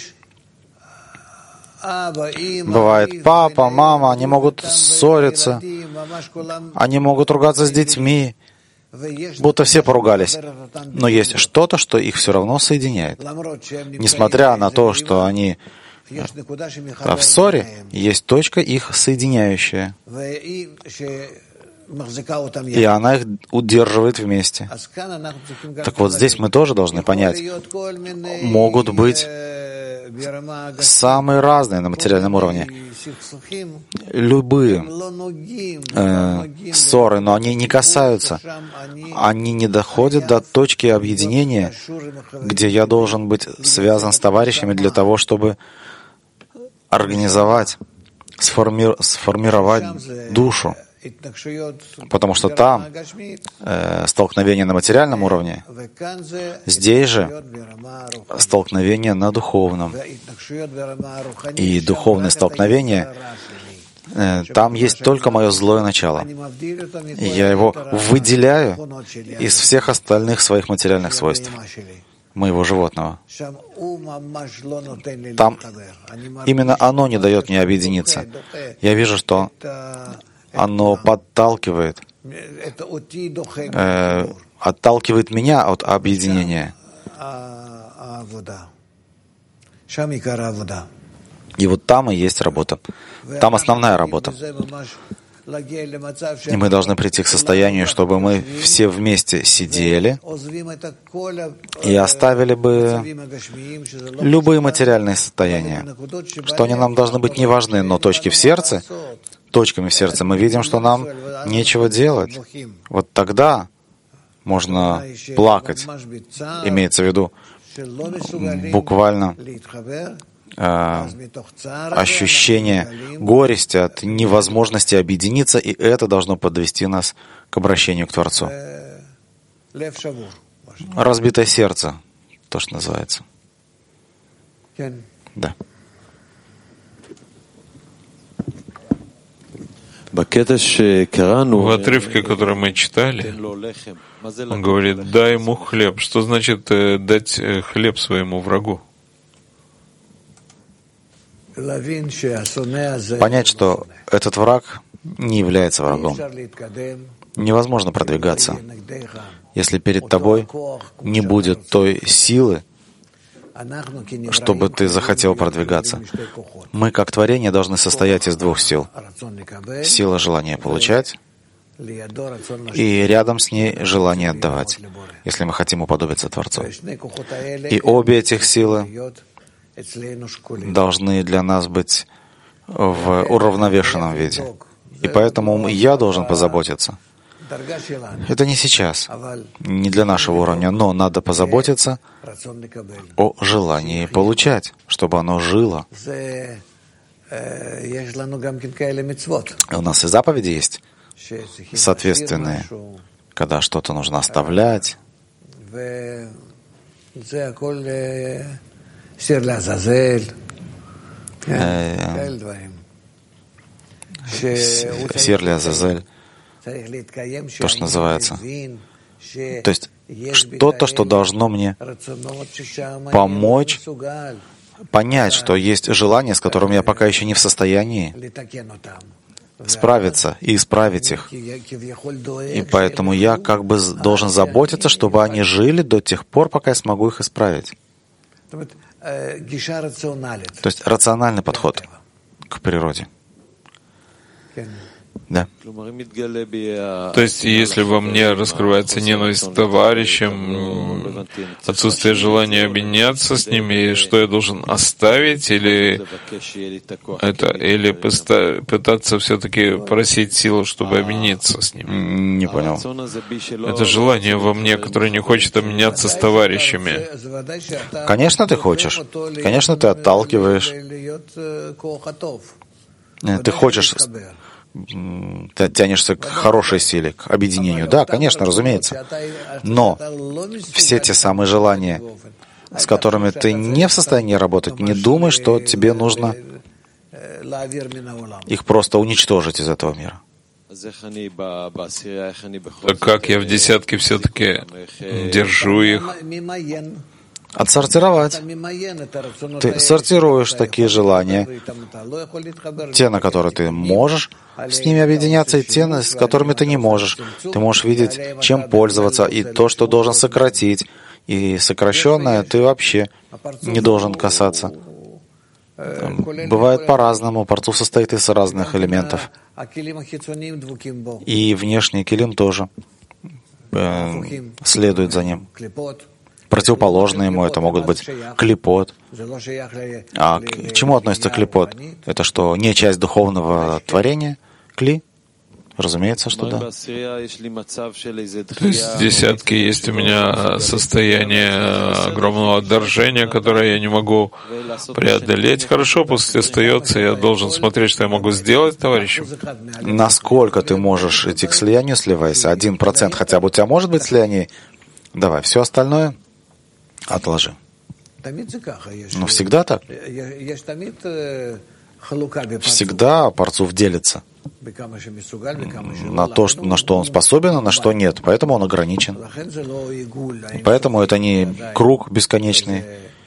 A: Бывает, папа, мама, они могут ссориться, они могут ругаться с детьми, будто все поругались. Но есть что-то, что их все равно соединяет. Несмотря на то, что они в ссоре, есть точка их соединяющая. И она их удерживает вместе. Так вот, здесь мы тоже должны понять, могут быть самые разные на материальном уровне. Любые э, ссоры, но они не касаются, они не доходят до точки объединения, где я должен быть связан с товарищами для того, чтобы организовать, сформи... сформировать душу. Потому что там э, столкновение на материальном уровне, здесь же столкновение на духовном. И духовное столкновение, э, там есть только мое злое начало. И я его выделяю из всех остальных своих материальных свойств моего животного. Там именно оно не дает мне объединиться. Я вижу, что оно подталкивает, э, отталкивает меня от объединения. И вот там и есть работа. Там основная работа. И мы должны прийти к состоянию, чтобы мы все вместе сидели и оставили бы любые материальные состояния, что они нам должны быть не важны, но точки в сердце, точками в сердце мы видим, что нам нечего делать. Вот тогда можно плакать, имеется в виду буквально э, ощущение горести от невозможности объединиться, и это должно подвести нас к обращению к Творцу. Разбитое сердце, то, что называется. Да.
B: В отрывке, который мы читали, он говорит: «Дай ему хлеб». Что значит э, дать э, хлеб своему врагу?
A: Понять, что этот враг не является врагом. Невозможно продвигаться, если перед тобой не будет той силы, чтобы ты захотел продвигаться. Мы, как творение, должны состоять из двух сил. Сила желания получать и рядом с ней желание отдавать, если мы хотим уподобиться Творцу. И обе этих силы должны для нас быть в уравновешенном виде. И поэтому я должен позаботиться Это не сейчас, не для нашего уровня, но надо позаботиться о желании получать, чтобы оно жило. У нас и заповеди есть соответственные, когда что-то нужно оставлять. Сир ле-азазель, то, что называется. То есть что-то, что должно мне помочь понять, что есть желания, с которыми я пока еще не в состоянии справиться и исправить их. И поэтому я как бы должен заботиться, чтобы они жили до тех пор, пока я смогу их исправить. То есть рациональный подход к природе. Да.
B: То есть, если во мне раскрывается ненависть к товарищам, отсутствие желания объединяться с ними, что я должен оставить, или это, или пытаться все-таки просить силу, чтобы объединиться с ними?
A: Не понял.
B: Это желание во мне, которое не хочет обменяться с товарищами.
A: Конечно, ты хочешь. Конечно, ты отталкиваешь. Ты хочешь, ты тянешься к хорошей силе, к объединению. Да, конечно, разумеется. Но все те самые желания, с которыми ты не в состоянии работать, не думай, что тебе нужно их просто уничтожить из этого мира.
B: Так как я в десятке все-таки держу их?
A: Отсортировать. Ты сортируешь такие желания, те, на которые ты можешь с ними объединяться, и те, с которыми ты не можешь. Ты можешь видеть, чем пользоваться, и то, что должен сократить. И сокращенное ты вообще не должен касаться. Бывает по-разному. Парцуф состоит из разных элементов. И внешний килим тоже э, следует за ним. Противоположные ему это могут быть клипот. А к чему относится клипот? Это что, не часть духовного творения? Кли? Разумеется, что да.
B: То есть в десятке есть у меня состояние огромного отторжения, которое я не могу преодолеть. Хорошо, пусть остается, я должен смотреть, что я могу сделать товарищам.
A: Насколько ты можешь идти к слиянию, сливайся. Один процент хотя бы у тебя может быть слияние? Давай, все остальное отложи. Но всегда так. Всегда Парцуф делится на то, на что он способен, а на что нет. Поэтому он ограничен. Поэтому это не круг бесконечный,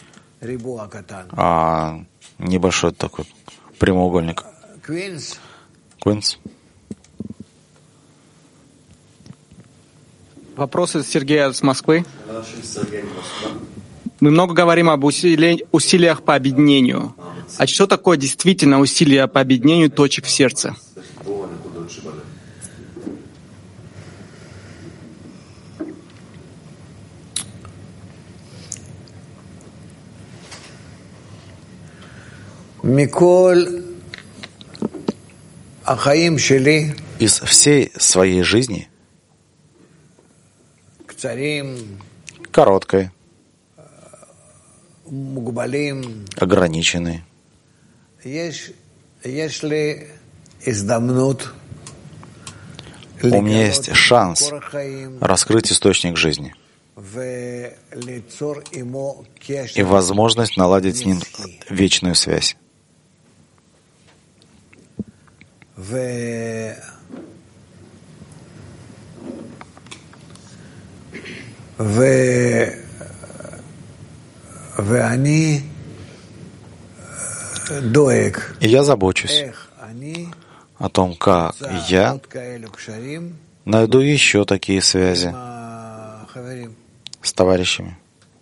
A: а небольшой такой прямоугольник. Квинс.
G: Вопрос из Сергея с Москвы. Мы много говорим об усили... усилиях по объединению. А что такое действительно усилия по объединению точек в сердце?
A: Из всей своей жизни, короткой, ограниченной, у меня есть шанс раскрыть источник жизни и возможность наладить с ним вечную связь. И я забочусь о том, как я найду еще такие связи с товарищами.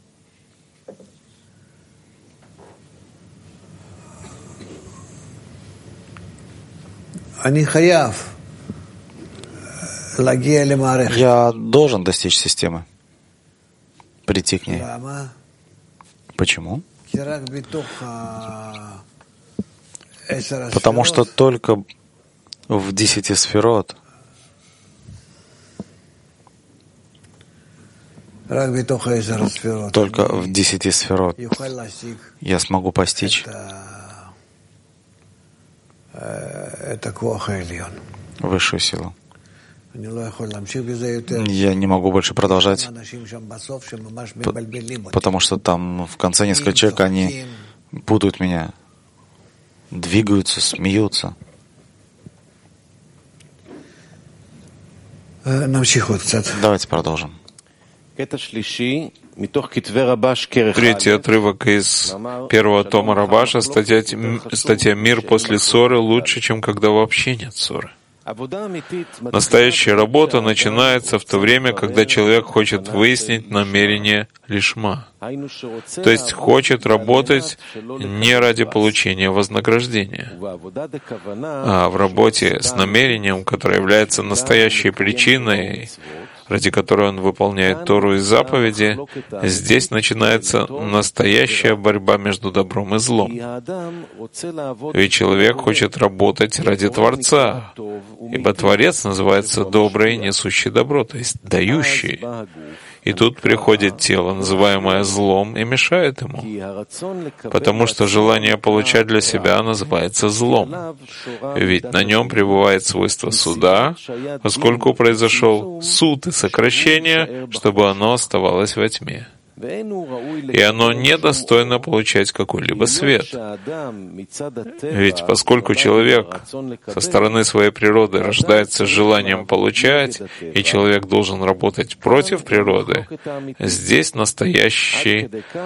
A: Я должен достичь системы, прийти к ней. Почему? Потому что только в десяти сферот Только в десяти сферот я смогу постичь высшую силу. Я не могу больше продолжать, потому что там в конце несколько человек, они путают меня, двигаются, смеются. Давайте продолжим.
B: Третий отрывок из первого тома Рабаша, статья, статья «Мир после ссоры лучше, чем когда вообще нет ссоры». Настоящая работа начинается в то время, когда человек хочет выяснить намерение лишма, то есть хочет работать не ради получения вознаграждения, а в работе с намерением, которое является настоящей причиной, ради которой он выполняет Тору и заповеди, здесь начинается настоящая борьба между добром и злом. Ведь человек хочет работать ради Творца, ибо Творец называется добрый, несущий добро, то есть дающий. И тут приходит тело, называемое злом, и мешает ему, потому что желание получать для себя называется злом. Ведь на нем пребывает свойство суда, поскольку произошел суд и сокращение, чтобы оно оставалось во тьме. И оно недостойно получать какой-либо свет. Ведь поскольку человек со стороны своей природы рождается с желанием получать, и человек должен работать против природы, здесь настоящий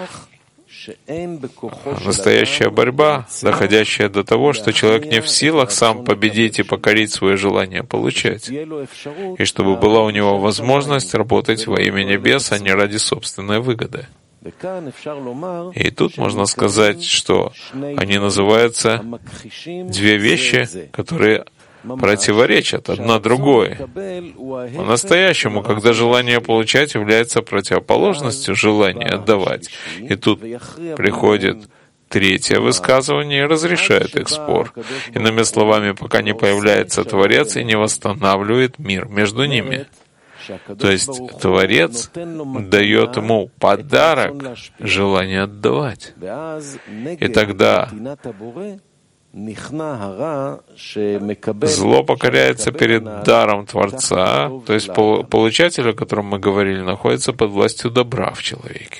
B: Настоящая борьба, доходящая до того, что человек не в силах сам победить и покорить свое желание получать, и чтобы была у него возможность работать во имя небес, а не ради собственной выгоды. И тут можно сказать, что они называются две вещи, которые противоречат одна другой. По-настоящему, когда желание получать является противоположностью желания отдавать. И тут приходит третье высказывание и разрешает их спор. Иными словами, пока не появляется Творец и не восстанавливает мир между ними. То есть Творец дает ему подарок желание отдавать. И тогда зло покоряется перед даром Творца, то есть получатель, о котором мы говорили, находится под властью добра в человеке.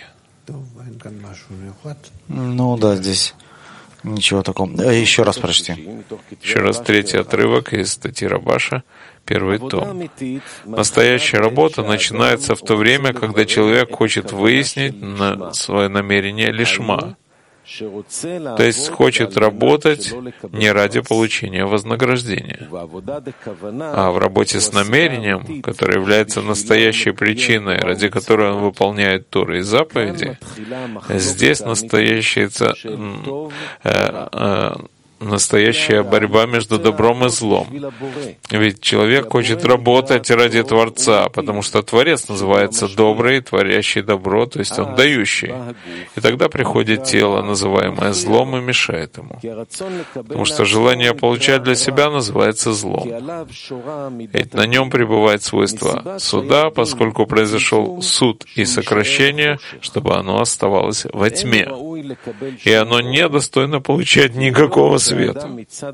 A: Ну да, здесь ничего такого. Еще раз прочти.
B: Еще раз третий отрывок из статьи Рабаша, первый том. Настоящая работа начинается в то время, когда человек хочет выяснить на свое намерение лишма, то есть хочет работать не ради получения вознаграждения, а в работе с намерением, которое является настоящей причиной, ради которой он выполняет Тору и заповеди, здесь настоящая, э, э, настоящая борьба между добром и злом. Ведь человек хочет работать ради Творца, потому что Творец называется добрый, творящий добро, то есть он дающий. И тогда приходит тело, называемое злом, и мешает ему. Потому что желание получать для себя называется злом. Ведь на нем пребывает свойство суда, поскольку произошел суд и сокращение, чтобы оно оставалось во тьме. И оно недостойно получать никакого света.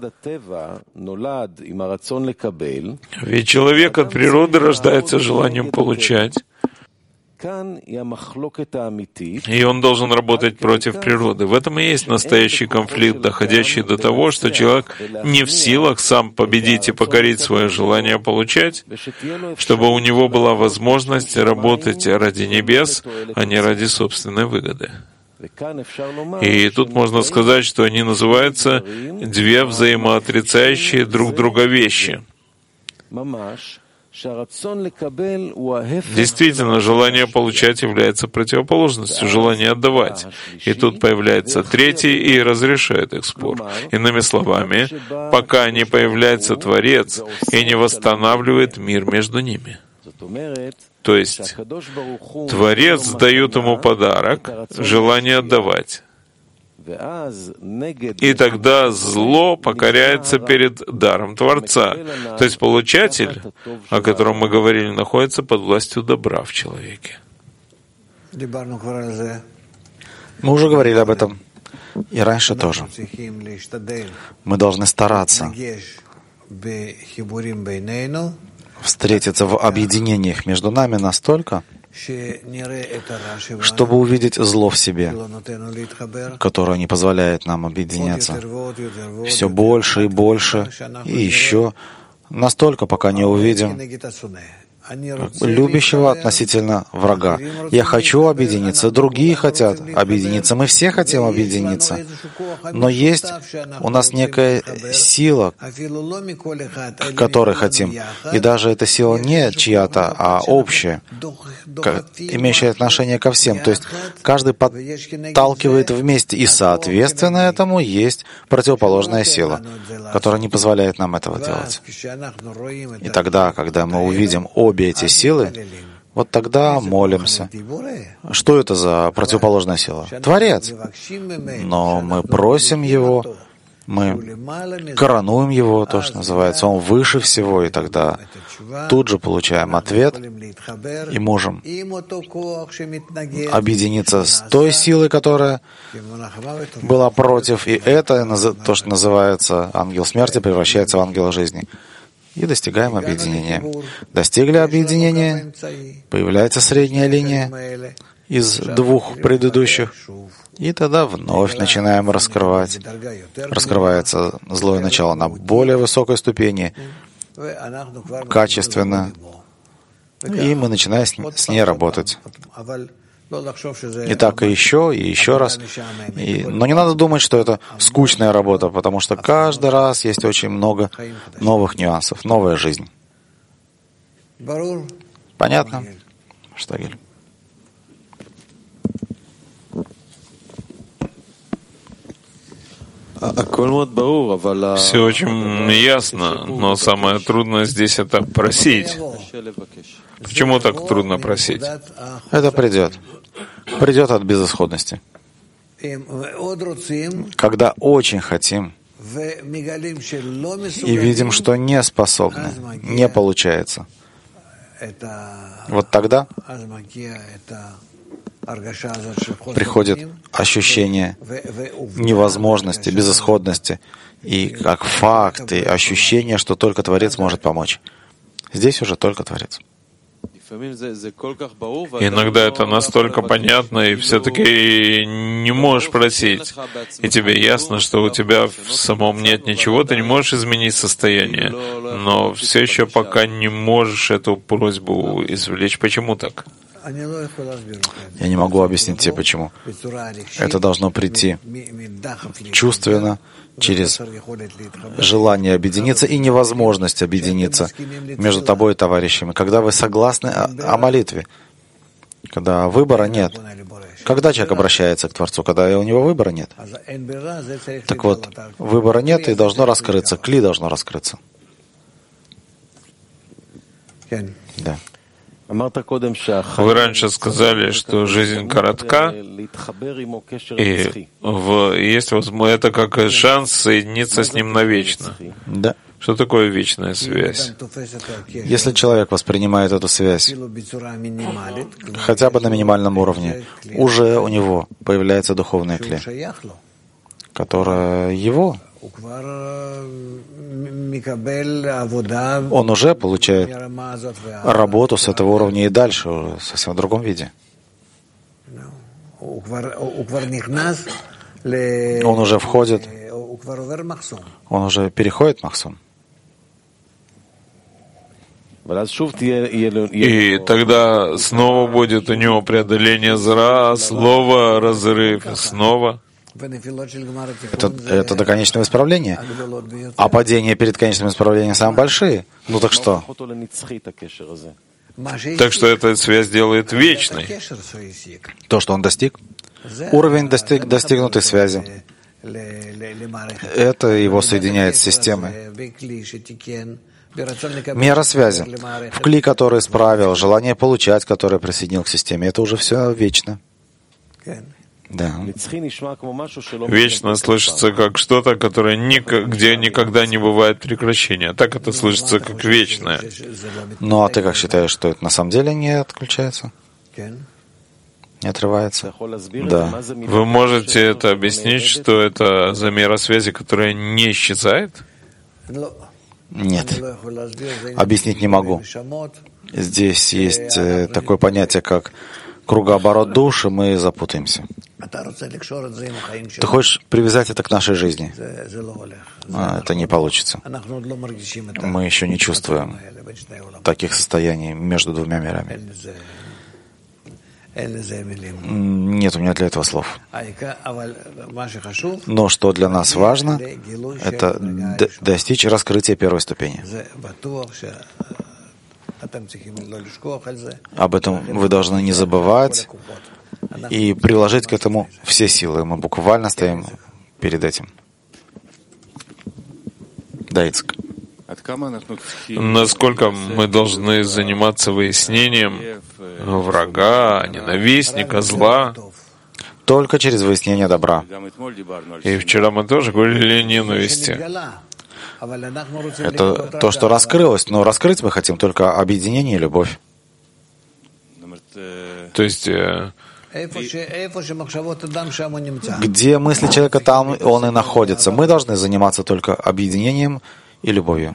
B: Ведь человек от природы рождается желанием получать, и он должен работать против природы. В этом и есть настоящий конфликт, доходящий до того, что человек не в силах сам победить и покорить свое желание получать, чтобы у него была возможность работать ради небес, а не ради собственной выгоды. И тут можно сказать, что они называются две взаимоотрицающие друг друга вещи. Действительно, желание получать является противоположностью желания отдавать. И тут появляется третий и разрешает их спор. Иными словами, пока не появляется Творец и не восстанавливает мир между ними. То есть Творец дает ему подарок, желание отдавать. И тогда зло покоряется перед даром Творца. То есть получатель, о котором мы говорили, находится под властью добра в человеке.
A: Мы уже говорили об этом. И раньше тоже. Мы должны стараться встретиться в объединениях между нами настолько, чтобы увидеть зло в себе, которое не позволяет нам объединяться все больше и больше, и еще настолько, пока не увидим любящего относительно врага. Я хочу объединиться, другие хотят объединиться, мы все хотим объединиться. Но есть у нас некая сила, к которой хотим. И даже эта сила не чья-то, а общая, имеющая отношение ко всем. То есть каждый подталкивает вместе. И соответственно этому есть противоположная сила, которая не позволяет нам этого делать. И тогда, когда мы увидим обе эти силы, вот тогда молимся. Что это за противоположная сила? Творец. Но мы просим Его, мы коронуем Его, то, что называется, Он выше всего, и тогда тут же получаем ответ и можем объединиться с той силой, которая была против, и это, то, что называется ангел смерти, превращается в ангела жизни. И достигаем объединения. Достигли объединения, появляется средняя линия из двух предыдущих, и тогда вновь начинаем раскрывать. Раскрывается злое начало на более высокой ступени, качественно, и мы начинаем с ней работать. И так и еще, и еще раз. И, но не надо думать, что это скучная работа, потому что каждый раз есть очень много новых нюансов, новая жизнь. Понятно? Штагель.
B: Все очень ясно, но самое трудное здесь — это просить. Почему так трудно просить?
A: Это придет. Придет от безысходности. Когда очень хотим и видим, что не способны, не получается, вот тогда приходит ощущение невозможности, безысходности, и как факт, и ощущение, что только Творец может помочь. Здесь уже только Творец.
B: Иногда это настолько понятно, и все-таки не можешь просить. И тебе ясно, что у тебя в самом нет ничего, ты не можешь изменить состояние, но все еще пока не можешь эту просьбу извлечь. Почему так?
A: Я не могу объяснить тебе, почему. Это должно прийти чувственно, через желание объединиться и невозможность объединиться между тобой и товарищами. Когда вы согласны о, о молитве, когда выбора нет. Когда человек обращается к Творцу, когда у него выбора нет. Так вот, выбора нет, и должно раскрыться, кли должно раскрыться. Да.
B: Вы раньше сказали, что жизнь коротка, и в, есть возможность, это как шанс соединиться с ним навечно.
A: Да.
B: Что такое вечная связь?
A: Если человек воспринимает эту связь хотя бы на минимальном уровне, уже у него появляется духовная кли, которая его. Он уже получает работу с этого уровня и дальше, уже совсем в другом виде. Он уже входит, он уже переходит Махсум.
B: И тогда снова будет у него преодоление зра, слово, разрыв, снова.
A: Это, это до конечного исправления. А падения перед конечным исправлением самые большие. Ну так что?
B: Так что эта связь делает вечной.
A: То, что он достиг. Уровень достиг, достигнутой связи. Это его соединяет с системой. Мера связи. В кли, который исправил, желание получать, которое присоединил к системе, это уже все вечно. Да.
B: Вечно слышится как что-то, которое ник- где никогда не бывает прекращения. Так это слышится как вечное.
A: Ну а ты как считаешь, что это на самом деле не отключается? не отрывается? Да.
B: Вы можете это объяснить, что это замера связи, которая не исчезает?
A: Нет. Объяснить не могу. Здесь есть э, такое понятие, как кругооборот душ, и мы запутаемся. Ты хочешь привязать это к нашей жизни? А, это не получится. Мы еще не чувствуем таких состояний между двумя мирами. Нет у меня для этого слов. Но что для нас важно, это д- достичь раскрытия первой ступени. Об этом вы должны не забывать и приложить к этому все силы. Мы буквально стоим перед этим. Да, Ицк.
B: Насколько мы должны заниматься выяснением врага, ненавистника, зла?
A: Только через выяснение добра.
B: И вчера мы тоже говорили о ненависти.
A: Это то, что раскрылось, но раскрыть мы хотим только объединение и любовь.
B: То есть,
A: где мысли человека, там он и находится. Мы должны заниматься только объединением и любовью.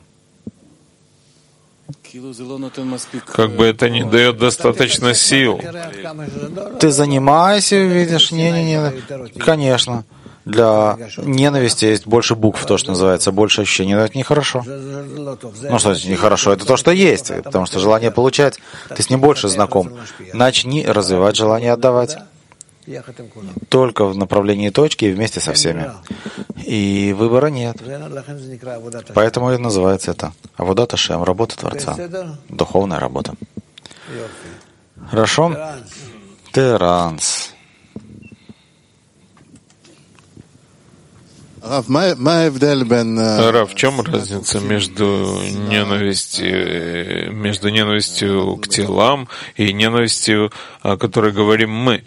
B: как бы это не дает достаточно сил.
A: Ты занимайся, видишь, не-не-не, конечно. Для ненависти есть больше букв, то, что называется, больше ощущений. Но это нехорошо. Ну что это нехорошо? Это то, что есть, потому что желание получать, ты с ним больше знаком. Начни развивать желание отдавать. Только в направлении точки и вместе со всеми. И выбора нет. Поэтому и называется это Аводат Ашем, работа Творца. Духовная работа. Хорошо? Теранс.
B: Рав, в чем разница между ненавистью, между ненавистью к телам и ненавистью, о которой говорим мы?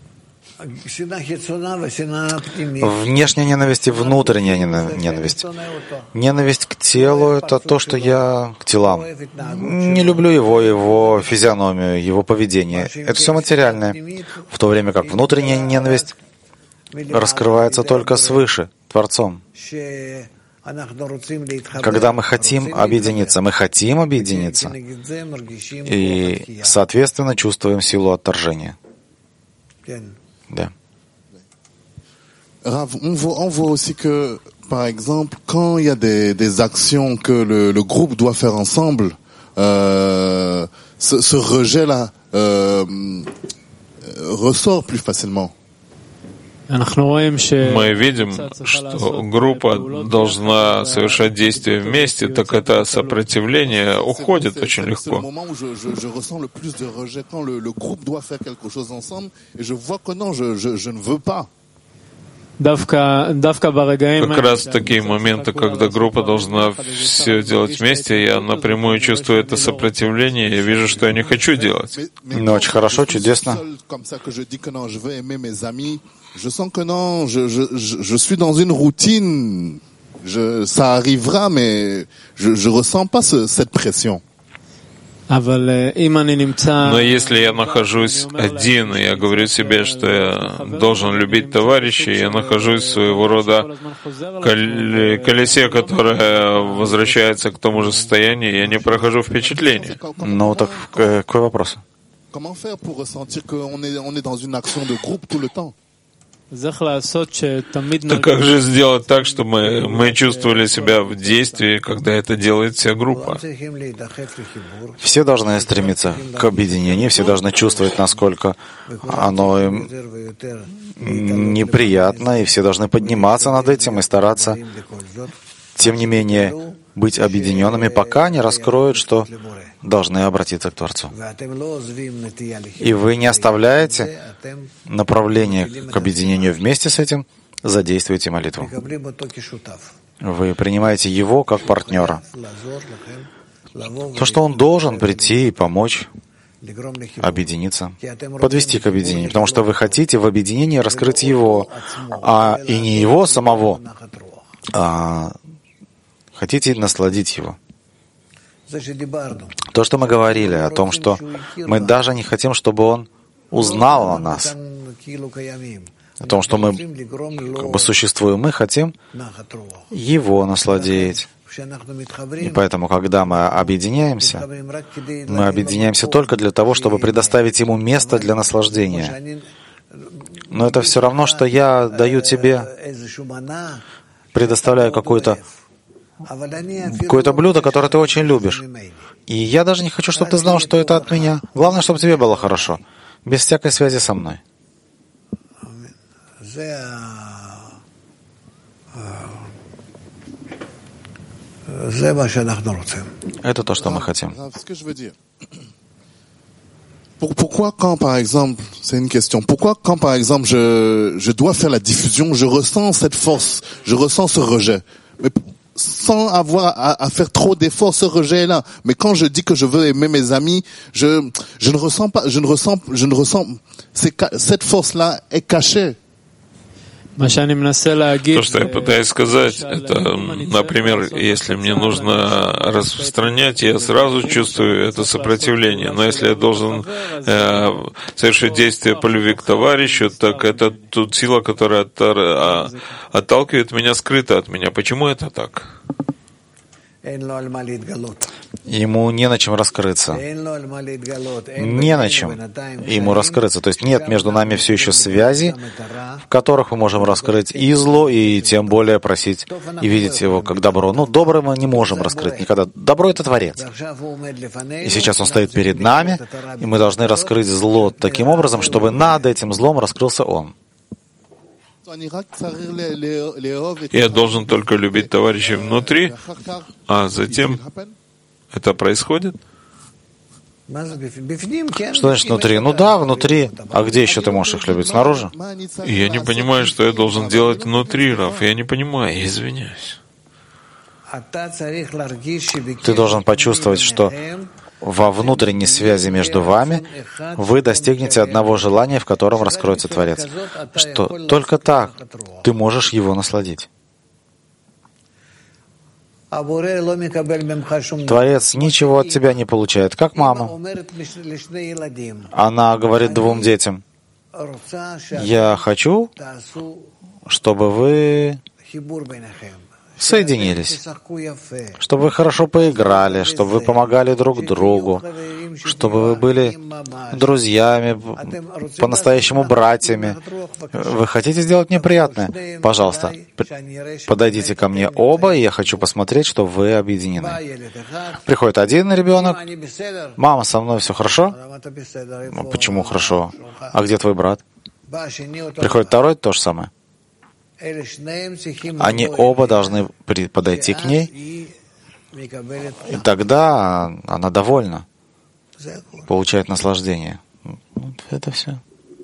A: Внешняя ненависть и внутренняя ненависть. Ненависть к телу — это то, что я к телам. Не люблю его, его физиономию, его поведение. Это все материальное. В то время как внутренняя ненависть раскрывается только свыше, Творцом. Когда мы хотим объединиться, мы хотим объединиться и, соответственно, чувствуем силу отторжения. Да.
H: Rav, on voit, on voit aussi que, par exemple, quand il y a des, des actions que le, le groupe doit faire ensemble, euh, ce, ce rejet-là euh, ressort plus facilement.
B: Мы видим, что группа должна совершать действия вместе, так это сопротивление уходит очень легко. Как раз в такие моменты, когда группа должна все делать вместе, я напрямую чувствую это сопротивление, я вижу, что я не хочу делать.
A: Ну, очень хорошо, чудесно.
H: Je sens que non, je, je, je, je suis dans une routine. Je, ça arrivera, mais je, je ressens pas ce, cette pression.
B: Но если я нахожусь один, и я говорю себе, что я должен любить товарищей, я нахожусь в своего рода колесе, которое возвращается к тому же состоянию, я не прохожу впечатление.
A: Ну, так какой вопрос?
H: Comment faire pour ressentir qu'on est, on est dans une action de groupe tout le temps?
B: Так как же сделать так, чтобы мы, мы чувствовали себя в действии, когда это делает вся группа?
A: Все должны стремиться к объединению, все должны чувствовать, насколько оно им неприятно, и все должны подниматься над этим и стараться, тем не менее, быть объединенными, пока не раскроют, что должны обратиться к Творцу. И вы не оставляете направление к объединению вместе с этим, задействуете молитву. Вы принимаете его как партнера. То, что он должен прийти и помочь объединиться, подвести к объединению, потому что вы хотите в объединении раскрыть его, а и не его самого, а хотите насладить его. То, что мы говорили о том, что мы даже не хотим, чтобы он узнал о нас, о том, что мы как бы существуем, мы хотим Его насладить. И поэтому, когда мы объединяемся, мы объединяемся только для того, чтобы предоставить Ему место для наслаждения. Но это все равно, что я даю тебе, предоставляю какое-то какое-то блюдо, которое ты очень любишь. И я даже не хочу, чтобы ты знал, что это от меня. Главное, чтобы тебе было хорошо, без всякой связи со мной. Это то, что мы хотим.
H: Pourquoi quand, par exemple, c'est une question, pourquoi quand, par exemple, je, je dois faire la diffusion, je ressens cette force, je ressens ce rejet, mais sans avoir à, à faire trop d'efforts, ce rejet-là. Mais quand je dis que je veux aimer mes amis, je, je ne ressens pas, je ne ressens, je ne ressens, c'est, cette force-là est cachée.
B: То, что я пытаюсь сказать, это, например, если мне нужно распространять, я сразу чувствую это сопротивление. Но если я должен э, совершить действие по любви к товарищу, так это тут сила, которая оттар, отталкивает меня, скрыта от меня. Почему это так?
A: Ему не на чем раскрыться. Не на чем ему раскрыться. То есть нет между нами все еще связи, в которых мы можем раскрыть и зло, и тем более просить и видеть его как добро. Ну, добро мы не можем раскрыть никогда. Добро — это Творец. И сейчас он стоит перед нами, и мы должны раскрыть зло таким образом, чтобы над этим злом раскрылся он.
B: Я должен только любить товарищей внутри, а затем это происходит?
A: Что значит внутри? Ну да, внутри. А где еще ты можешь их любить? Снаружи?
B: Я не понимаю, что я должен делать внутри, Раф. Я не понимаю, я извиняюсь.
A: Ты должен почувствовать, что во внутренней связи между вами вы достигнете одного желания, в котором раскроется Творец. Что только так ты можешь его насладить. Творец ничего от тебя не получает, как мама. Она говорит двум детям: «Я хочу, чтобы вы соединились, чтобы вы хорошо поиграли, чтобы вы помогали друг другу, чтобы вы были друзьями, по-настоящему братьями. Вы хотите сделать мне приятное? Пожалуйста, подойдите ко мне оба, и я хочу посмотреть, что вы объединены». Приходит один ребенок: «Мама, со мной все хорошо?» «Почему хорошо? А где твой брат?» Приходит второй, то же самое. Они оба должны подойти к ней, и тогда она довольна, получает наслаждение. Вот это все.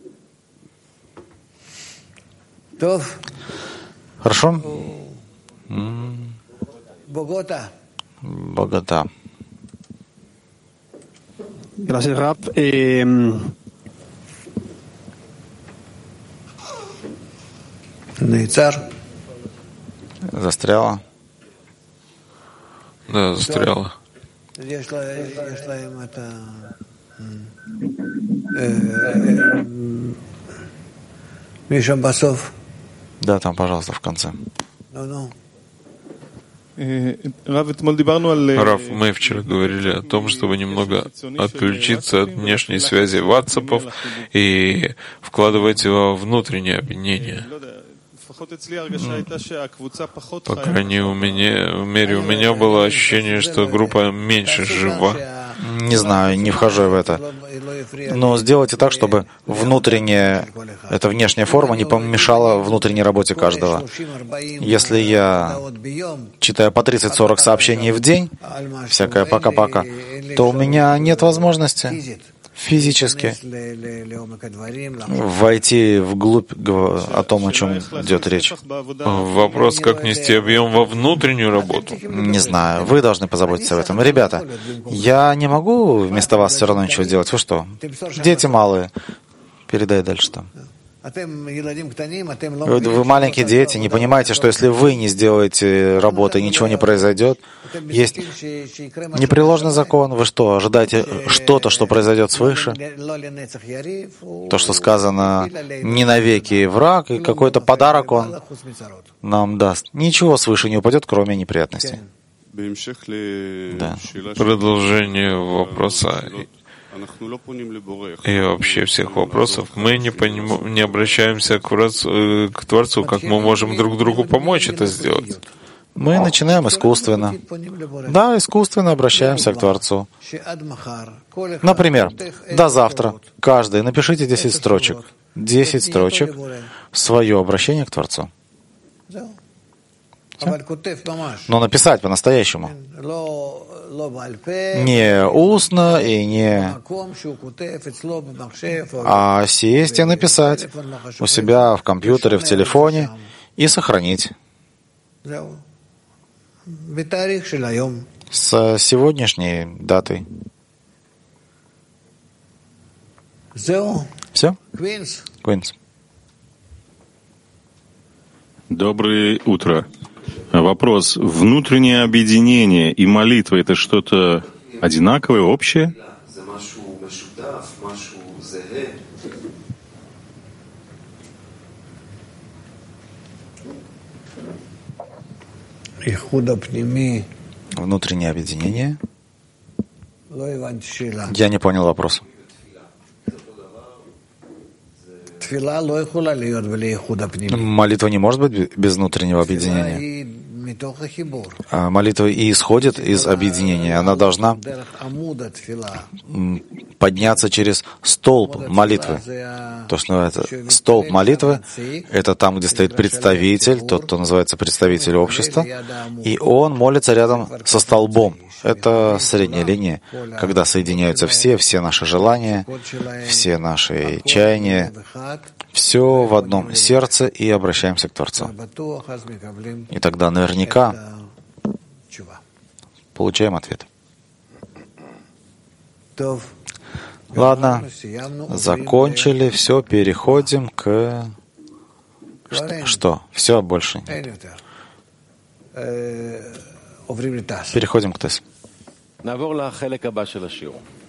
A: Хорошо? Богота.
F: Gracias, Rab. Eh,
A: Застряла?
B: Да, застряла.
A: Да, там, пожалуйста, в конце.
B: Раф, мы вчера говорили о том, чтобы немного отключиться от внешней связи ватсапов и вкладывать во внутреннее объединение. По крайней мере, у меня было ощущение, что группа меньше жива.
A: Не знаю, не вхожу в это. Но сделайте так, чтобы внутренняя, эта внешняя форма не помешала внутренней работе каждого. Если я читаю по тридцать-сорок сообщений в день, всякое пока-пока, то у меня нет возможности физически войти вглубь о том, о чем идет речь.
B: Вопрос, как нести объем во внутреннюю работу?
A: Не знаю. Вы должны позаботиться об этом. Ребята, я не могу вместо вас все равно ничего делать. Вы что? Дети малые. Передай дальше там. Вы, вы маленькие дети, не понимаете, что если вы не сделаете работы, ничего не произойдет. Есть непреложный закон. Вы что, ожидаете что-то, что произойдет свыше? То, что сказано, не навеки враг, и какой-то подарок он нам даст. Ничего свыше не упадет, кроме неприятностей. Да.
B: Продолжение вопроса и вообще всех вопросов. Мы не, поним... не обращаемся к, враз... к Творцу, как мы можем друг другу помочь это сделать.
A: Мы начинаем искусственно. Да, искусственно обращаемся к Творцу. Например, до завтра каждый напишите десять строчек. десять строчек свое обращение к Творцу. Но написать по-настоящему. Не устно и не... А сесть и написать у себя в компьютере, в телефоне и сохранить. С сегодняшней датой. Все? Квинс.
I: Доброе утро. Вопрос. Внутреннее объединение и молитва — это что-то одинаковое, общее?
A: Внутреннее объединение? Я не понял вопрос. Молитва не может быть без внутреннего объединения. А молитва и исходит из объединения. Она должна подняться через столб молитвы. То, что называется столб молитвы, это там, где стоит представитель, тот, кто называется представитель общества, и он молится рядом со столбом. Это средняя линия, когда соединяются все, все наши желания, все наши чаяния, все в одном сердце и обращаемся к Творцу. И тогда наверняка получаем ответ. Ладно, закончили, все, переходим к... Что? что? Все, больше нет. Переходим к ТЭС.